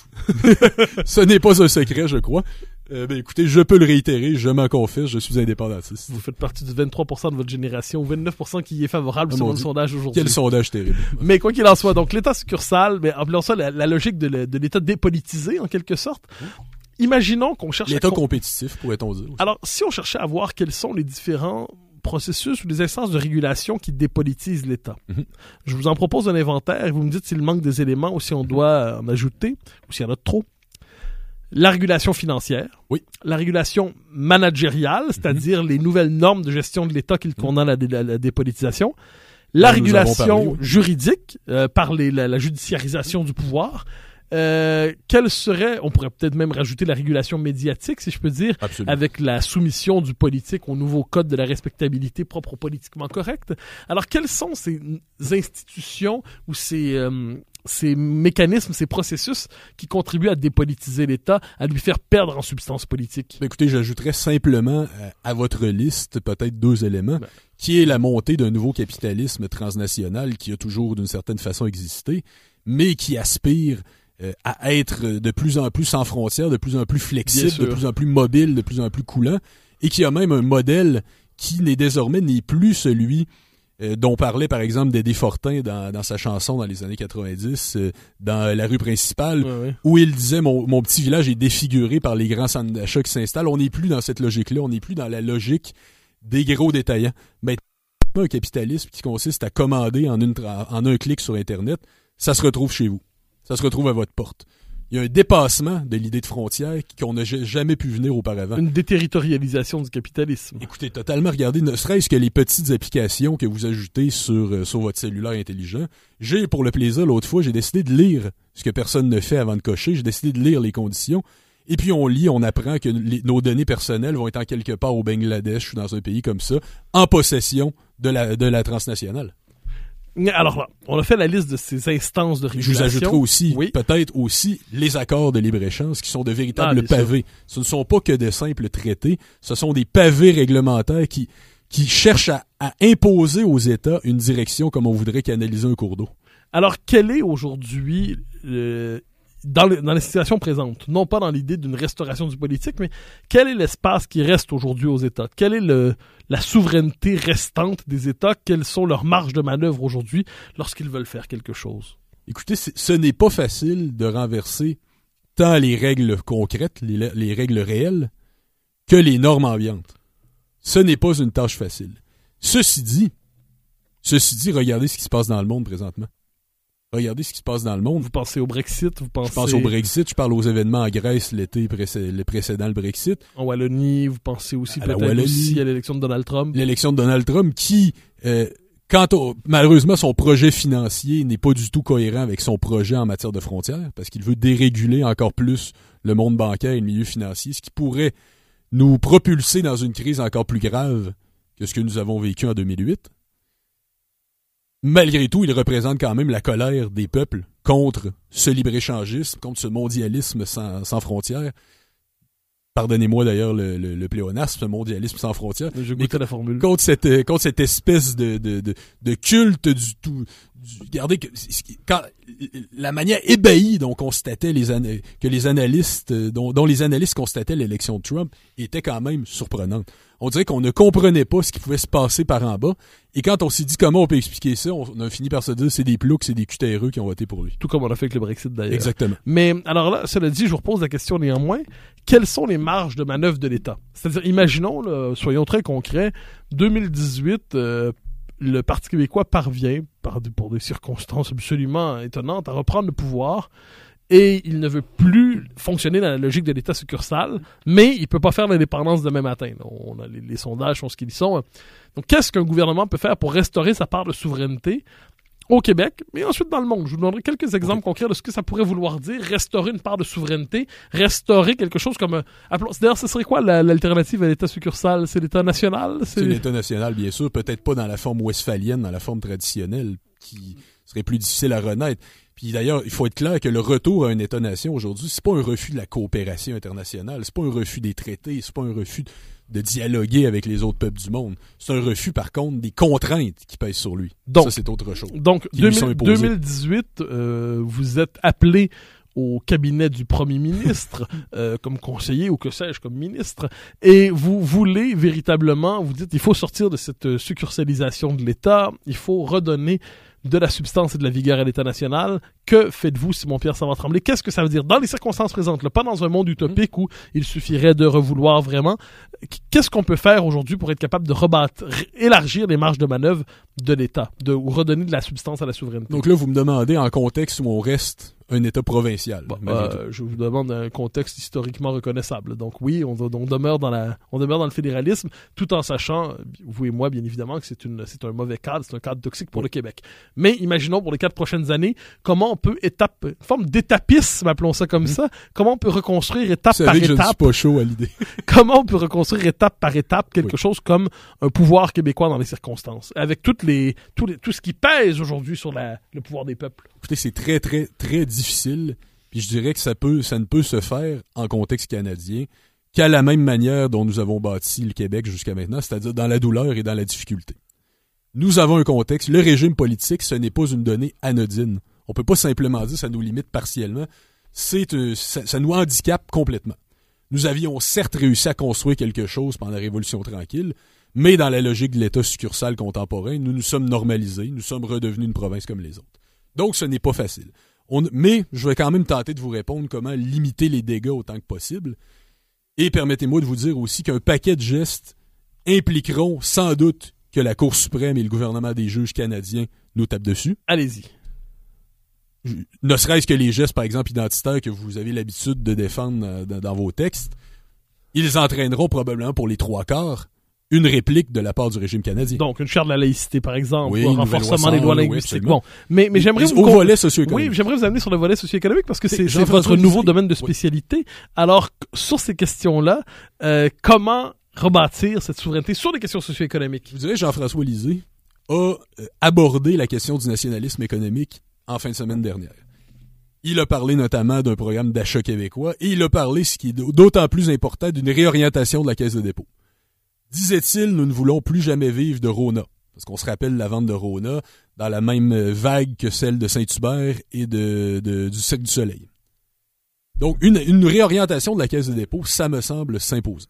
Ce n'est pas un secret, je crois. Écoutez, je peux le réitérer, je m'en confesse, je suis indépendantiste. Vous faites partie du 23% de votre génération, 29% qui est favorable selon le sondage aujourd'hui. Quel sondage terrible. Mais quoi qu'il en soit, donc l'État succursal, mais appelons ça la logique de l'État dépolitisé en quelque sorte. Imaginons qu'on cherche l'État compétitif, pourrait-on dire. Alors, si on cherchait à voir quels sont les différents processus ou des instances de régulation qui dépolitisent l'État. Je vous en propose un inventaire et vous me dites s'il manque des éléments ou si on doit en ajouter ou s'il y en a trop. La régulation financière, oui. La régulation managériale, c'est-à-dire les nouvelles normes de gestion de l'État qui condamnent à la dépolitisation, la régulation juridique par la judiciarisation du pouvoir. Quelle serait, on pourrait peut-être même rajouter la régulation médiatique, si je peux dire, absolument, avec la soumission du politique au nouveau code de la respectabilité propre au politiquement correct. Alors, quelles sont ces institutions ou ces mécanismes, ces processus qui contribuent à dépolitiser l'État, à lui faire perdre en substance politique? Écoutez, j'ajouterais simplement à votre liste peut-être 2 éléments, qui est la montée d'un nouveau capitalisme transnational qui a toujours d'une certaine façon existé, mais qui aspire à être de plus en plus sans frontières, de plus en plus flexible, de plus en plus mobile, de plus en plus coulant, et qui a même un modèle qui n'est plus celui dont parlait par exemple Dédé Fortin dans sa chanson dans les années 90, dans La rue principale, où il disait mon petit village est défiguré par les grands centres d'achat qui s'installent. On n'est plus dans cette logique-là, on n'est plus dans la logique des gros détaillants. Maintenant, un capitalisme qui consiste à commander en un clic sur Internet, ça se retrouve chez vous. Ça se retrouve à votre porte. Il y a un dépassement de l'idée de frontière qu'on n'a jamais pu venir auparavant. Une déterritorialisation du capitalisme. Écoutez, totalement, regardez, ne serait-ce que les petites applications que vous ajoutez sur votre cellulaire intelligent. Pour le plaisir, l'autre fois, j'ai décidé de lire ce que personne ne fait avant de cocher. J'ai décidé de lire les conditions. Et puis on apprend que nos données personnelles vont être en quelque part au Bangladesh ou dans un pays comme ça, en possession de la transnationale. Alors là, on a fait la liste de ces instances de régulation. Je vous ajouterai aussi, peut-être aussi, les accords de libre-échange qui sont de véritables pavés. Ce ne sont pas que de simples traités, ce sont des pavés réglementaires qui cherchent à imposer aux États une direction comme on voudrait canaliser un cours d'eau. Alors, quel est aujourd'hui, dans les situations présentes, non pas dans l'idée d'une restauration du politique, mais quel est l'espace qui reste aujourd'hui aux États? Quelle est la souveraineté restante des États? Quelles sont leurs marges de manœuvre aujourd'hui lorsqu'ils veulent faire quelque chose? Écoutez, ce n'est pas facile de renverser tant les règles concrètes, les règles réelles, que les normes ambiantes. Ce n'est pas une tâche facile. Ceci dit, regardez ce qui se passe dans le monde présentement. Regardez ce qui se passe dans le monde. Vous pensez au Brexit, Je pense au Brexit, je parle aux événements en Grèce l'été précédent le Brexit. En Wallonie, vous pensez aussi peut-être aussi à l'élection de Donald Trump. L'élection de Donald Trump qui, malheureusement, son projet financier n'est pas du tout cohérent avec son projet en matière de frontières, parce qu'il veut déréguler encore plus le monde bancaire et le milieu financier, ce qui pourrait nous propulser dans une crise encore plus grave que ce que nous avons vécu en 2008. Malgré tout, il représente quand même la colère des peuples contre ce libre-échangisme, contre ce mondialisme sans frontières. Pardonnez-moi d'ailleurs le pléonasme, ce mondialisme sans frontières. Je goûtais la formule. Contre cette espèce de culte du tout. Regardez la manière ébahie dont constataient dont les analystes constataient l'élection de Trump était quand même surprenante. On dirait qu'on ne comprenait pas ce qui pouvait se passer par en bas. Et quand on s'est dit comment on peut expliquer ça, on a fini par se dire c'est des ploucs, c'est des cutéreux qui ont voté pour lui. Tout comme on a fait avec le Brexit d'ailleurs. Exactement. Mais alors là, cela dit, je vous repose la question néanmoins. Quelles sont les marges de manœuvre de l'État? C'est-à-dire, imaginons, là, soyons très concrets, 2018, le Parti québécois parvient, pour des circonstances absolument étonnantes, à reprendre le pouvoir. Et il ne veut plus fonctionner dans la logique de l'État succursal, mais il peut pas faire l'indépendance demain matin. On a les sondages sont ce qu'ils sont. Donc, qu'est-ce qu'un gouvernement peut faire pour restaurer sa part de souveraineté au Québec, mais ensuite dans le monde? Je vous donnerai quelques exemples concrets de ce que ça pourrait vouloir dire, restaurer une part de souveraineté, restaurer quelque chose comme... D'ailleurs, ce serait quoi l'alternative à l'État succursal? C'est l'État national? C'est l'État national, bien sûr. Peut-être pas dans la forme westphalienne, dans la forme traditionnelle, qui serait plus difficile à renaître. Puis d'ailleurs, il faut être clair que le retour à un État-nation aujourd'hui, c'est pas un refus de la coopération internationale, c'est pas un refus des traités, c'est pas un refus de dialoguer avec les autres peuples du monde. C'est un refus, par contre, des contraintes qui pèsent sur lui. Donc, ça, c'est autre chose. Donc, 2018, vous êtes appelé au cabinet du premier ministre comme conseiller ou que sais-je comme ministre, et vous voulez véritablement, vous dites il faut sortir de cette succursalisation de l'État, il faut redonner de la substance et de la vigueur à l'État national. Que faites-vous, Simon-Pierre Savard-Tremblay? Qu'est-ce que ça veut dire dans les circonstances présentes, là, pas dans un monde utopique où il suffirait de revouloir vraiment? Qu'est-ce qu'on peut faire aujourd'hui pour être capable de élargir les marges de manœuvre de l'État, ou redonner de la substance à la souveraineté? Donc là, vous me demandez en contexte où on reste un État provincial. Je vous demande un contexte historiquement reconnaissable. Donc oui, on demeure dans le fédéralisme, tout en sachant, vous et moi, bien évidemment, que c'est un mauvais cadre, c'est un cadre toxique pour le Québec. Mais imaginons pour les 4 prochaines années, comment on peut une forme d'étapisme, appelons ça comme ça, comment on peut reconstruire étape par étape. Je ne suis pas chaud à l'idée. Comment on peut reconstruire étape par étape quelque chose comme un pouvoir québécois dans les circonstances, avec tout ce qui pèse aujourd'hui sur le pouvoir des peuples. Écoutez, c'est très, très, très difficile. Puis je dirais que ça ne peut se faire en contexte canadien qu'à la même manière dont nous avons bâti le Québec jusqu'à maintenant, c'est-à-dire dans la douleur et dans la difficulté. Nous avons un contexte. Le régime politique, ce n'est pas une donnée anodine. On peut pas simplement dire ça nous limite partiellement. Ça nous handicape complètement. Nous avions certes réussi à construire quelque chose pendant la Révolution tranquille, Mais dans la logique de l'État succursale contemporain, nous nous sommes normalisés, nous sommes redevenus une province comme les autres. Donc, ce n'est pas facile. Mais je vais quand même tenter de vous répondre comment limiter les dégâts autant que possible. Et permettez-moi de vous dire aussi qu'un paquet de gestes impliqueront sans doute que la Cour suprême et le gouvernement des juges canadiens nous tapent dessus. Allez-y. Ne serait-ce que les gestes, par exemple, identitaires que vous avez l'habitude de défendre dans vos textes, ils entraîneront probablement pour les 3/4 une réplique de la part du régime canadien. Donc, une charte de la laïcité, par exemple, oui, ou un renforcement des lois linguistiques. Oui, bon. Mais j'aimerais vous... Au volet socio-économique. Oui, j'aimerais vous amener sur le volet socio-économique parce que c'est votre Jean-François nouveau Lisée. domaine de spécialité. Alors, sur ces questions-là, comment rebâtir cette souveraineté sur les questions socio-économiques? Je vous dirais, Jean-François Lisée a abordé la question du nationalisme économique en fin de semaine dernière. Il a parlé notamment d'un programme d'achat québécois et il a parlé, ce qui est d'autant plus important, d'une réorientation de la Caisse de dépôt. Disait-il, nous ne voulons plus jamais vivre de Rona. Parce qu'on se rappelle la vente de Rona dans la même vague que celle de Saint-Hubert et du Cirque du Soleil. Donc, une réorientation de la Caisse de dépôt, ça me semble s'imposer.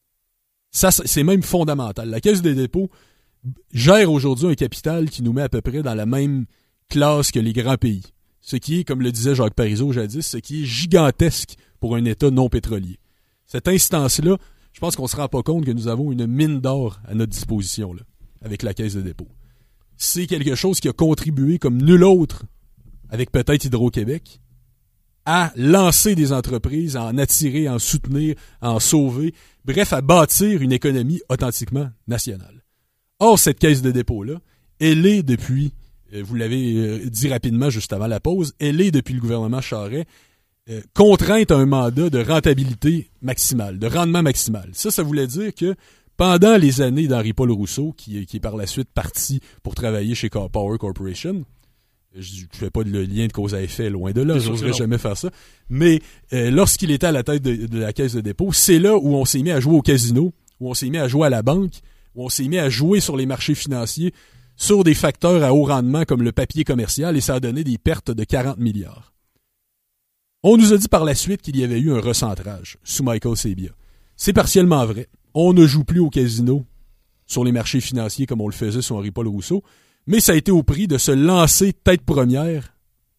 Ça, c'est même fondamental. La Caisse de dépôt gère aujourd'hui un capital qui nous met à peu près dans la même classe que les grands pays. Ce qui est, comme le disait Jacques Parizeau jadis, ce qui est gigantesque pour un État non pétrolier. Cette instance-là, je pense qu'on ne se rend pas compte que nous avons une mine d'or à notre disposition, là, avec la Caisse de dépôt. C'est quelque chose qui a contribué comme nul autre, avec peut-être Hydro-Québec, à lancer des entreprises, à en attirer, à en soutenir, à en sauver, bref, à bâtir une économie authentiquement nationale. Or, cette Caisse de dépôt-là, elle est depuis, vous l'avez dit rapidement juste avant la pause, elle est depuis le gouvernement Charest, contrainte à un mandat de rentabilité maximale, de rendement maximal. Ça voulait dire que pendant les années d'Henri-Paul Rousseau, qui est par la suite parti pour travailler chez Power Corporation, je ne fais pas de lien de cause à effet, loin de là, je n'oserais jamais faire ça, mais lorsqu'il était à la tête de la Caisse de dépôt, c'est là où on s'est mis à jouer au casino, où on s'est mis à jouer à la banque, où on s'est mis à jouer sur les marchés financiers, sur des facteurs à haut rendement comme le papier commercial, et ça a donné des pertes de 40 milliards. On nous a dit par la suite qu'il y avait eu un recentrage sous Michael Sabia. C'est partiellement vrai. On ne joue plus au casino sur les marchés financiers comme on le faisait sous Henri-Paul Rousseau, mais ça a été au prix de se lancer tête première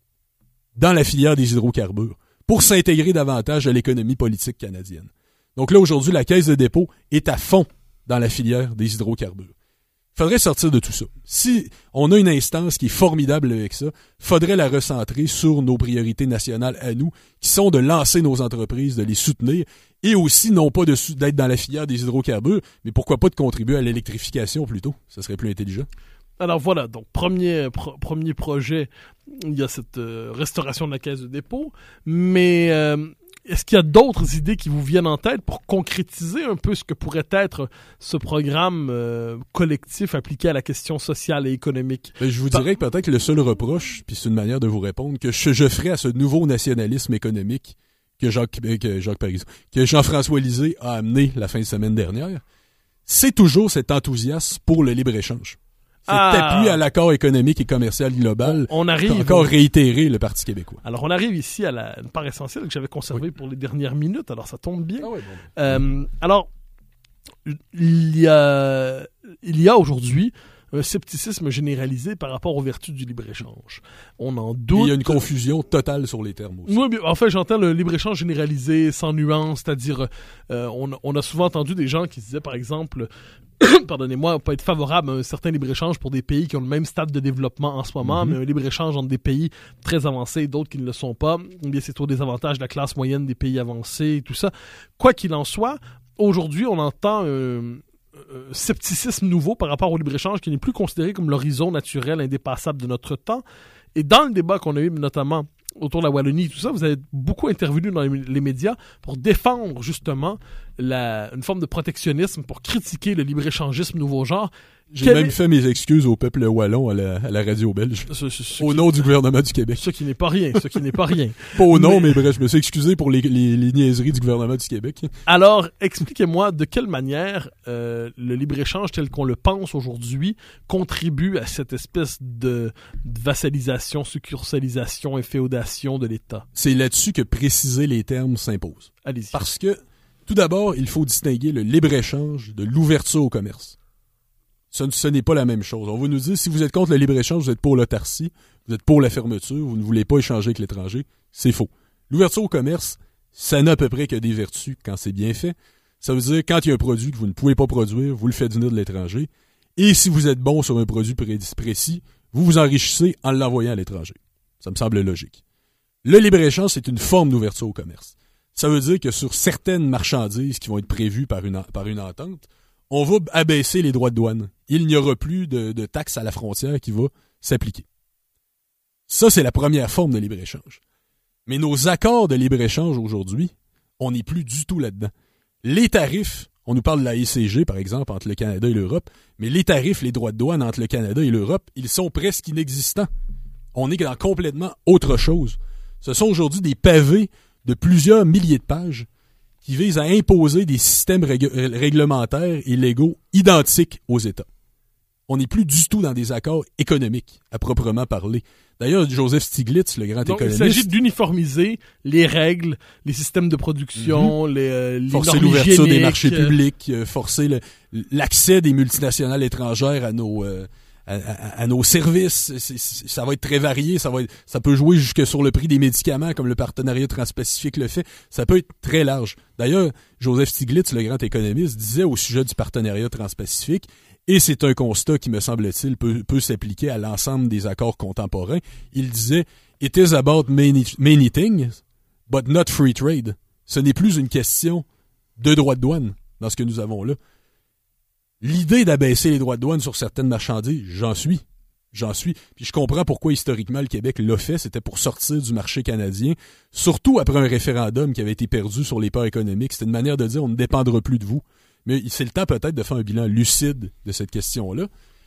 dans la filière des hydrocarbures pour s'intégrer davantage à l'économie politique canadienne. Donc là, aujourd'hui, la Caisse de dépôt est à fond dans la filière des hydrocarbures. Il faudrait sortir de tout ça. Si on a une instance qui est formidable avec ça, faudrait la recentrer sur nos priorités nationales à nous, qui sont de lancer nos entreprises, de les soutenir, et aussi non pas d'être dans la filière des hydrocarbures, mais pourquoi pas de contribuer à l'électrification plutôt. Ça serait plus intelligent. Alors voilà, donc premier projet, il y a cette restauration de la Caisse de dépôt, mais est-ce qu'il y a d'autres idées qui vous viennent en tête pour concrétiser un peu ce que pourrait être ce programme collectif appliqué à la question sociale et économique? Je vous dirais que peut-être le seul reproche, puis c'est une manière de vous répondre, que je ferais à ce nouveau nationalisme économique que Jean-François Lisée a amené la fin de semaine dernière, c'est toujours cet enthousiasme pour le libre-échange. Cet appui à l'accord économique et commercial global on arrive, encore réitéré le Parti québécois. Alors, on arrive ici à une part essentielle que j'avais conservée pour les dernières minutes, alors ça tombe bien. Ah ouais, bon. Alors, il y a aujourd'hui un scepticisme généralisé par rapport aux vertus du libre-échange. On en doute. Il y a une confusion totale sur les termes aussi. Oui, en fait, j'entends le libre-échange généralisé, sans nuance, c'est-à-dire, on a souvent entendu des gens qui disaient, par exemple, pardonnez-moi, peut être favorable à un certain libre-échange pour des pays qui ont le même stade de développement en ce moment, mais un libre-échange entre des pays très avancés et d'autres qui ne le sont pas, eh bien, c'est au désavantage de la classe moyenne des pays avancés et tout ça. Quoi qu'il en soit, aujourd'hui, on entend scepticisme nouveau par rapport au libre-échange qui n'est plus considéré comme l'horizon naturel indépassable de notre temps. Et dans le débat qu'on a eu notamment autour de la Wallonie et tout ça, vous avez beaucoup intervenu dans les médias pour défendre justement une forme de protectionnisme, pour critiquer le libre-échangisme nouveau genre. J'ai même fait mes excuses au peuple wallon à la radio belge, au nom du gouvernement du Québec. Ce qui n'est pas rien, Pas au nom, mais bref, je me suis excusé pour les niaiseries du gouvernement du Québec. Alors, expliquez-moi de quelle manière le libre-échange tel qu'on le pense aujourd'hui contribue à cette espèce de vassalisation, succursalisation et féodation de l'État. C'est là-dessus que préciser les termes s'impose. Allez-y. Parce que, tout d'abord, il faut distinguer le libre-échange de l'ouverture au commerce. Ce n'est pas la même chose. On va nous dire, si vous êtes contre le libre-échange, vous êtes pour l'autarcie, vous êtes pour la fermeture, vous ne voulez pas échanger avec l'étranger. C'est faux. L'ouverture au commerce, ça n'a à peu près que des vertus quand c'est bien fait. Ça veut dire, quand il y a un produit que vous ne pouvez pas produire, vous le faites venir de l'étranger. Et si vous êtes bon sur un produit précis, vous vous enrichissez en l'envoyant à l'étranger. Ça me semble logique. Le libre-échange, c'est une forme d'ouverture au commerce. Ça veut dire que sur certaines marchandises qui vont être prévues par une entente, on va abaisser les droits de douane. Il n'y aura plus de taxes à la frontière qui va s'appliquer. Ça, c'est la première forme de libre-échange. Mais nos accords de libre-échange aujourd'hui, on n'est plus du tout là-dedans. Les tarifs, on nous parle de la ECG, par exemple, entre le Canada et l'Europe, mais les tarifs, les droits de douane entre le Canada et l'Europe, ils sont presque inexistants. On est dans complètement autre chose. Ce sont aujourd'hui des pavés de plusieurs milliers de pages qui visent à imposer des systèmes réglementaires et légaux identiques aux États. On n'est plus du tout dans des accords économiques, à proprement parler. D'ailleurs, Joseph Stiglitz, le grand économiste... Il s'agit d'uniformiser les règles, les systèmes de production, les forcer normes l'ouverture hygiéniques, des marchés publics, forcer l'accès des multinationales étrangères à nos services. Ça va être très varié. Ça peut jouer jusque sur le prix des médicaments, comme le partenariat transpacifique le fait. Ça peut être très large. D'ailleurs, Joseph Stiglitz, le grand économiste, disait au sujet du partenariat transpacifique, et c'est un constat qui, me semble-t-il, peut s'appliquer à l'ensemble des accords contemporains. Il disait « It is about many things, but not free trade ». Ce n'est plus une question de droits de douane dans ce que nous avons là. L'idée d'abaisser les droits de douane sur certaines marchandises, j'en suis. Puis je comprends pourquoi historiquement le Québec l'a fait. C'était pour sortir du marché canadien, surtout après un référendum qui avait été perdu sur les parts économiques. C'était une manière de dire on ne dépendra plus de vous. Mais c'est le temps peut-être de faire un bilan lucide de cette question-là.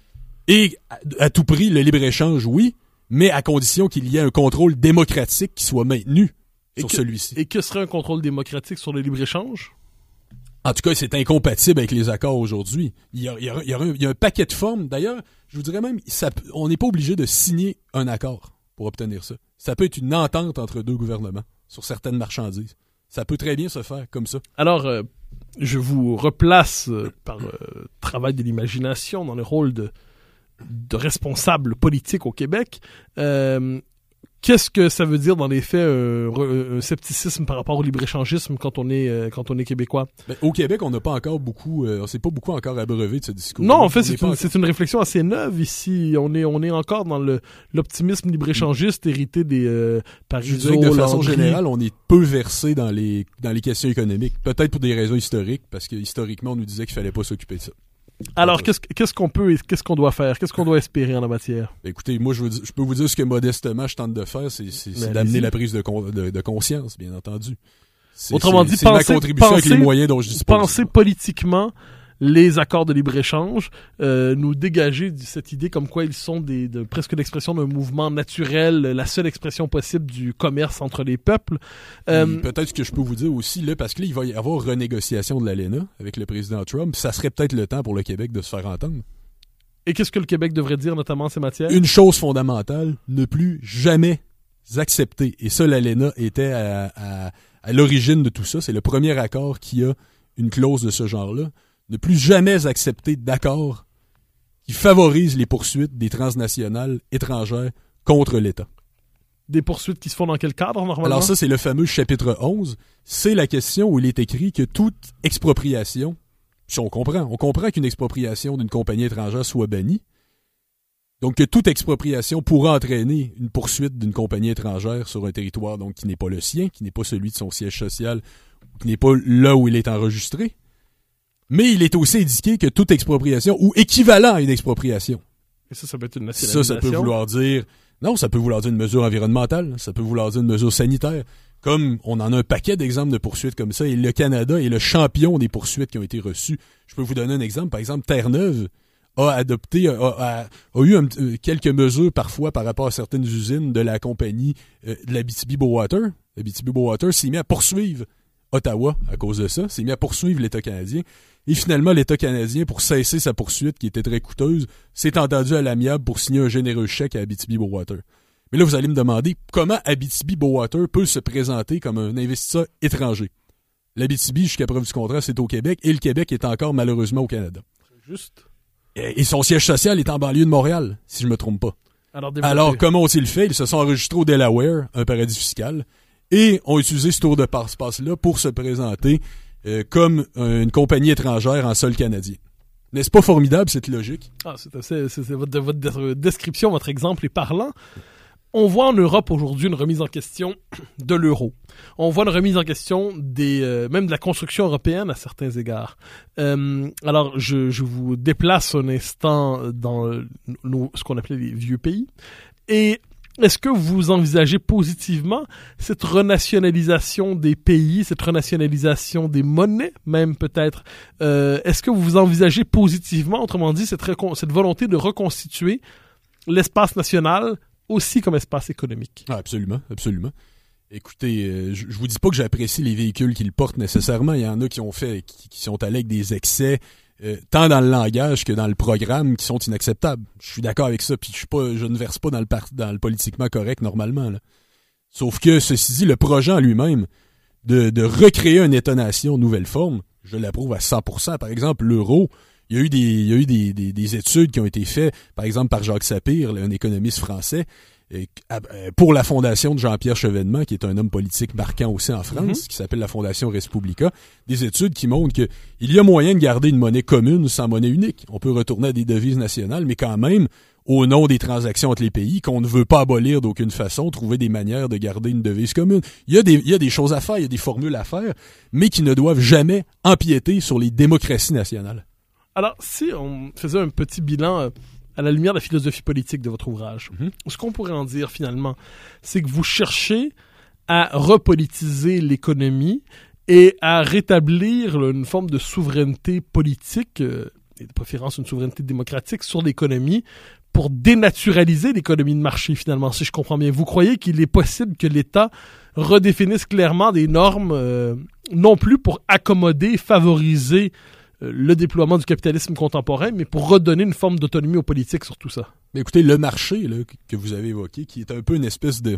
Et à tout prix, le libre-échange, oui, mais à condition qu'il y ait un contrôle démocratique qui soit maintenu sur celui-ci. Et que serait un contrôle démocratique sur le libre-échange? En tout cas, c'est incompatible avec les accords aujourd'hui. Il y a un paquet de formes. D'ailleurs, je vous dirais même, on n'est pas obligé de signer un accord pour obtenir ça. Ça peut être une entente entre deux gouvernements sur certaines marchandises. Ça peut très bien se faire comme ça. Alors, je vous replace par travail de l'imagination dans le rôle de responsable politique au Québec. Qu'est-ce que ça veut dire dans les faits un scepticisme par rapport au libre-échangisme quand on est québécois? Au Québec, on n'a pas encore beaucoup, on s'est pas beaucoup encore abreuvé de ce discours. Non, en fait, c'est une réflexion assez neuve ici. On est encore dans l'optimisme libre-échangiste hérité des Parizeau, je dirais que de façon Landry. générale, on est peu versé dans les questions économiques. Peut-être pour des raisons historiques, parce que historiquement, on nous disait qu'il fallait pas s'occuper de ça. Alors, qu'est-ce qu'on doit faire? Qu'est-ce qu'on doit espérer en la matière? Écoutez, moi, je peux vous dire ce que modestement je tente de faire, c'est d'amener la prise de conscience, bien entendu. Autrement dit, c'est ma contribution avec les moyens dont je dispose. Penser politiquement les accords de libre-échange, nous dégager de cette idée comme quoi ils sont presque l'expression d'un mouvement naturel, la seule expression possible du commerce entre les peuples. Peut-être que je peux vous dire aussi, là, parce que là, il va y avoir renégociation de l'ALENA avec le président Trump, ça serait peut-être le temps pour le Québec de se faire entendre. Et qu'est-ce que le Québec devrait dire, notamment en ces matières? Une chose fondamentale, ne plus jamais accepter. Et ça, l'ALENA était à l'origine de tout ça. C'est le premier accord qui a une clause de ce genre-là. Ne plus jamais accepter d'accords qui favorisent les poursuites des transnationales étrangères contre l'État. Des poursuites qui se font dans quel cadre, normalement? Alors ça, c'est le fameux chapitre 11. C'est la question où il est écrit que toute expropriation, si on comprend qu'une expropriation d'une compagnie étrangère soit bannie, donc que toute expropriation pourra entraîner une poursuite d'une compagnie étrangère sur un territoire donc qui n'est pas le sien, qui n'est pas celui de son siège social, qui n'est pas là où il est enregistré. Mais il est aussi indiqué que toute expropriation, ou équivalent à une expropriation. Et ça peut être une nationalisation. Ça peut vouloir dire... Non, ça peut vouloir dire une mesure environnementale, ça peut vouloir dire une mesure sanitaire. Comme on en a un paquet d'exemples de poursuites comme ça, et le Canada est le champion des poursuites qui ont été reçues. Je peux vous donner un exemple. Par exemple, Terre-Neuve a eu quelques mesures parfois par rapport à certaines usines de la compagnie de l'Abitibi-Bowater. L'Abitibi-Bowater s'est mis à poursuivre Ottawa à cause de ça, s'est mis à poursuivre l'État canadien. Et finalement, l'État canadien, pour cesser sa poursuite, qui était très coûteuse, s'est entendu à l'amiable pour signer un généreux chèque à Abitibi-Bowater. Mais là, vous allez me demander comment Abitibi-Bowater peut se présenter comme un investisseur étranger. L'Abitibi, jusqu'à preuve du contraire, c'est au Québec, et le Québec est encore malheureusement au Canada. Juste. Et son siège social est en banlieue de Montréal, si je me trompe pas. Alors comment ont-ils fait? Ils se sont enregistrés au Delaware, un paradis fiscal, et ont utilisé ce tour de passe-passe-là pour se présenter comme une compagnie étrangère en sol canadien. N'est-ce pas formidable, cette logique? Votre description, votre exemple est parlant. On voit en Europe aujourd'hui une remise en question de l'euro. On voit une remise en question même de la construction européenne à certains égards. Alors, je vous déplace un instant dans ce qu'on appelait les vieux pays. Et est-ce que vous envisagez positivement cette renationalisation des pays, cette renationalisation des monnaies, même peut-être? Est-ce que vous envisagez positivement, autrement dit, cette volonté de reconstituer l'espace national aussi comme espace économique? Ah, absolument, absolument. Écoutez, je vous dis pas que j'apprécie les véhicules qu'ils portent nécessairement. Il y en a qui sont allés avec des excès, tant dans le langage que dans le programme, qui sont inacceptables. Je suis d'accord avec ça, puis je ne verse pas dans le politiquement correct normalement, là. Sauf que, ceci dit, le projet en lui-même de recréer un État-nation nouvelle forme, je l'approuve à 100%. Par exemple, l'euro, il y a eu des études qui ont été faites, par exemple par Jacques Sapir, un économiste français, pour la fondation de Jean-Pierre Chevènement, qui est un homme politique marquant aussi en France, qui s'appelle la Fondation Respublica, des études qui montrent qu'il y a moyen de garder une monnaie commune sans monnaie unique. On peut retourner à des devises nationales, mais quand même, au nom des transactions entre les pays, qu'on ne veut pas abolir d'aucune façon, trouver des manières de garder une devise commune. Il y a des choses à faire, il y a des formules à faire, mais qui ne doivent jamais empiéter sur les démocraties nationales. Alors, si on faisait un petit bilan à la lumière de la philosophie politique de votre ouvrage, ce qu'on pourrait en dire finalement, c'est que vous cherchez à repolitiser l'économie et à rétablir une forme de souveraineté politique, et de préférence une souveraineté démocratique sur l'économie, pour dénaturaliser l'économie de marché finalement, si je comprends bien. Vous croyez qu'il est possible que l'État redéfinisse clairement des normes, non plus pour accommoder, favoriser le déploiement du capitalisme contemporain, mais pour redonner une forme d'autonomie aux politiques sur tout ça? Mais écoutez, le marché là, que vous avez évoqué, qui est un peu une espèce de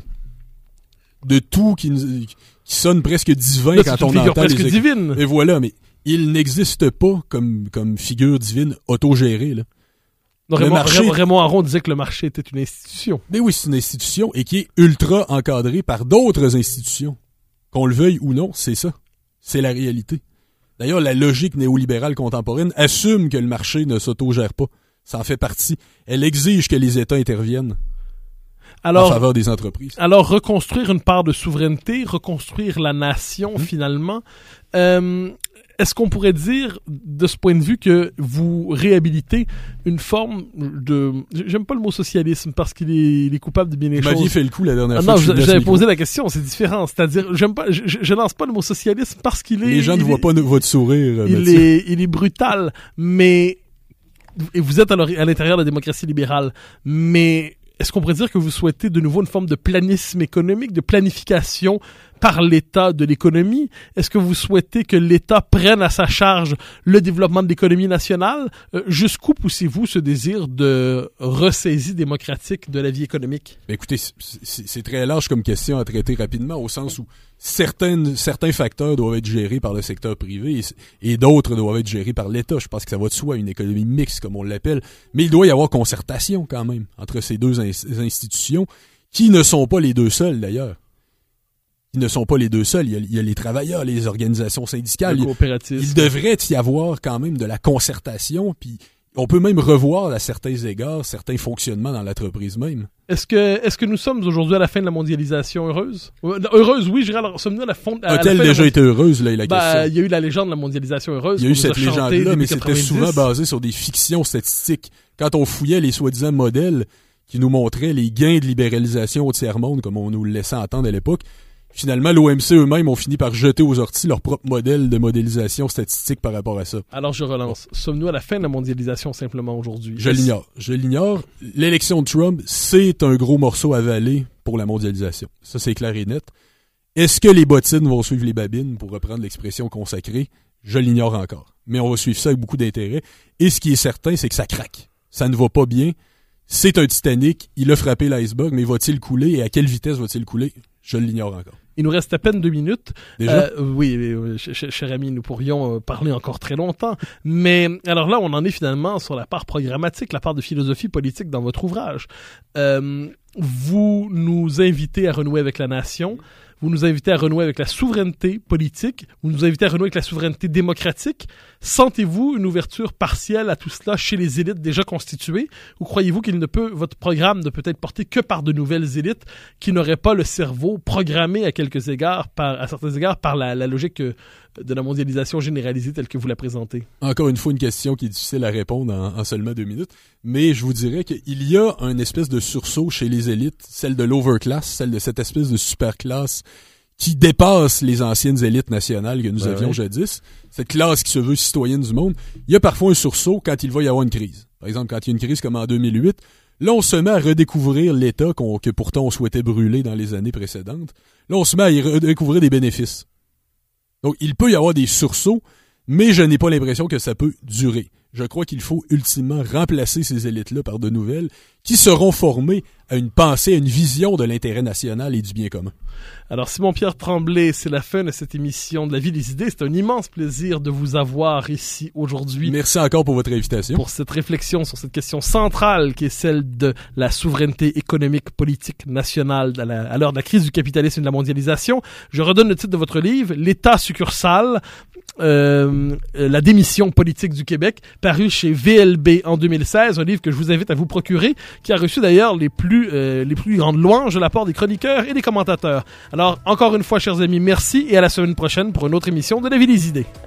tout qui sonne presque divin, là, quand on entend presque divine. Et voilà, mais il n'existe pas comme figure divine autogérée, là. Non, Raymond Aron disait que le marché était une institution. Mais oui, c'est une institution et qui est ultra encadrée par d'autres institutions. Qu'on le veuille ou non, c'est ça. C'est la réalité. D'ailleurs, la logique néolibérale contemporaine assume que le marché ne s'autogère pas. Ça en fait partie. Elle exige que les États interviennent en faveur des entreprises. Alors, reconstruire une part de souveraineté, reconstruire la nation, finalement. Est-ce qu'on pourrait dire, de ce point de vue, que vous réhabilitez une forme de... J'aime pas le mot socialisme parce qu'il est coupable de bien des choses. Vous m'aviez fait le coup la dernière fois. Non, j'avais posé la question, c'est différent. C'est-à-dire, je lance pas le mot socialisme parce qu'il est... Les gens ne voient pas votre sourire, il est brutal, mais... Et vous êtes à l'intérieur de la démocratie libérale, mais... Est-ce qu'on pourrait dire que vous souhaitez de nouveau une forme de planisme économique, de planification par l'État de l'économie? Est-ce que vous souhaitez que l'État prenne à sa charge le développement de l'économie nationale? Jusqu'où poussez-vous ce désir de ressaisie démocratique de la vie économique? Écoutez, c'est très large comme question à traiter rapidement, au sens où certains facteurs doivent être gérés par le secteur privé et d'autres doivent être gérés par l'État. Je pense que ça va de soi, une économie mixte, comme on l'appelle. Mais il doit y avoir concertation, quand même, entre ces deux institutions, qui ne sont pas les deux seules, d'ailleurs. Ils ne sont pas les deux seuls. Il y a les travailleurs, les organisations syndicales. Il devrait y avoir quand même de la concertation, puis on peut même revoir à certains égards certains fonctionnements dans l'entreprise même. Est-ce que nous sommes aujourd'hui à la fin de la mondialisation heureuse? Heureuse, oui, je dirais. Alors, sommes-nous à la fin A-t-elle déjà été heureuse, là, la question? Il y a eu la légende de la mondialisation heureuse. Il y a eu cette légende-là, mais c'était souvent basé sur des fictions statistiques. Quand on fouillait les soi-disant modèles qui nous montraient les gains de libéralisation au tiers-monde, comme on nous le laissait entendre à l'époque, finalement, l'OMC eux-mêmes ont fini par jeter aux orties leur propre modèle de modélisation statistique par rapport à ça. Alors, je relance. Sommes-nous à la fin de la mondialisation simplement aujourd'hui? Je l'ignore. L'élection de Trump, c'est un gros morceau avalé pour la mondialisation. Ça, c'est clair et net. Est-ce que les bottines vont suivre les babines, pour reprendre l'expression consacrée? Je l'ignore encore. Mais on va suivre ça avec beaucoup d'intérêt. Et ce qui est certain, c'est que ça craque. Ça ne va pas bien. C'est un Titanic. Il a frappé l'iceberg, mais va-t-il couler? Et à quelle vitesse va-t-il couler? Je l'ignore encore. Il nous reste à peine 2 minutes. Déjà? Oui, cher ami, nous pourrions parler encore très longtemps. Mais alors là, on en est finalement sur la part programmatique, la part de philosophie politique dans votre ouvrage. Vous nous invitez à renouer avec la nation. Vous nous invitez à renouer avec la souveraineté politique. Vous nous invitez à renouer avec la souveraineté démocratique. Sentez-vous une ouverture partielle à tout cela chez les élites déjà constituées? Ou croyez-vous votre programme ne peut être porté que par de nouvelles élites qui n'auraient pas le cerveau programmé à certains égards par la logique de la mondialisation généralisée telle que vous la présentez? Encore une fois, une question qui est difficile à répondre en seulement 2 minutes. Mais je vous dirais qu'il y a une espèce de sursaut chez les élites, celle de l'overclass, celle de cette espèce de superclasse qui dépasse les anciennes élites nationales que nous avions jadis. Cette classe qui se veut citoyenne du monde. Il y a parfois un sursaut quand il va y avoir une crise. Par exemple, quand il y a une crise comme en 2008, là, on se met à redécouvrir l'État que pourtant on souhaitait brûler dans les années précédentes. Là, on se met à y redécouvrir des bénéfices. Donc, il peut y avoir des sursauts, mais je n'ai pas l'impression que ça peut durer. Je crois qu'il faut ultimement remplacer ces élites-là par de nouvelles qui seront formées à une pensée, à une vision de l'intérêt national et du bien commun. Alors, Simon-Pierre Tremblay, c'est la fin de cette émission de La Vie des idées. C'est un immense plaisir de vous avoir ici aujourd'hui. Merci encore pour votre invitation. Pour cette réflexion sur cette question centrale qui est celle de la souveraineté économique, politique, nationale à l'heure de la crise du capitalisme et de la mondialisation. Je redonne le titre de votre livre, L'État succursale, la démission politique du Québec, paru chez VLB en 2016, un livre que je vous invite à vous procurer, qui a reçu d'ailleurs les plus grandes louanges de la part des chroniqueurs et des commentateurs. Alors, encore une fois, chers amis, merci et à la semaine prochaine pour une autre émission de La Vie des idées.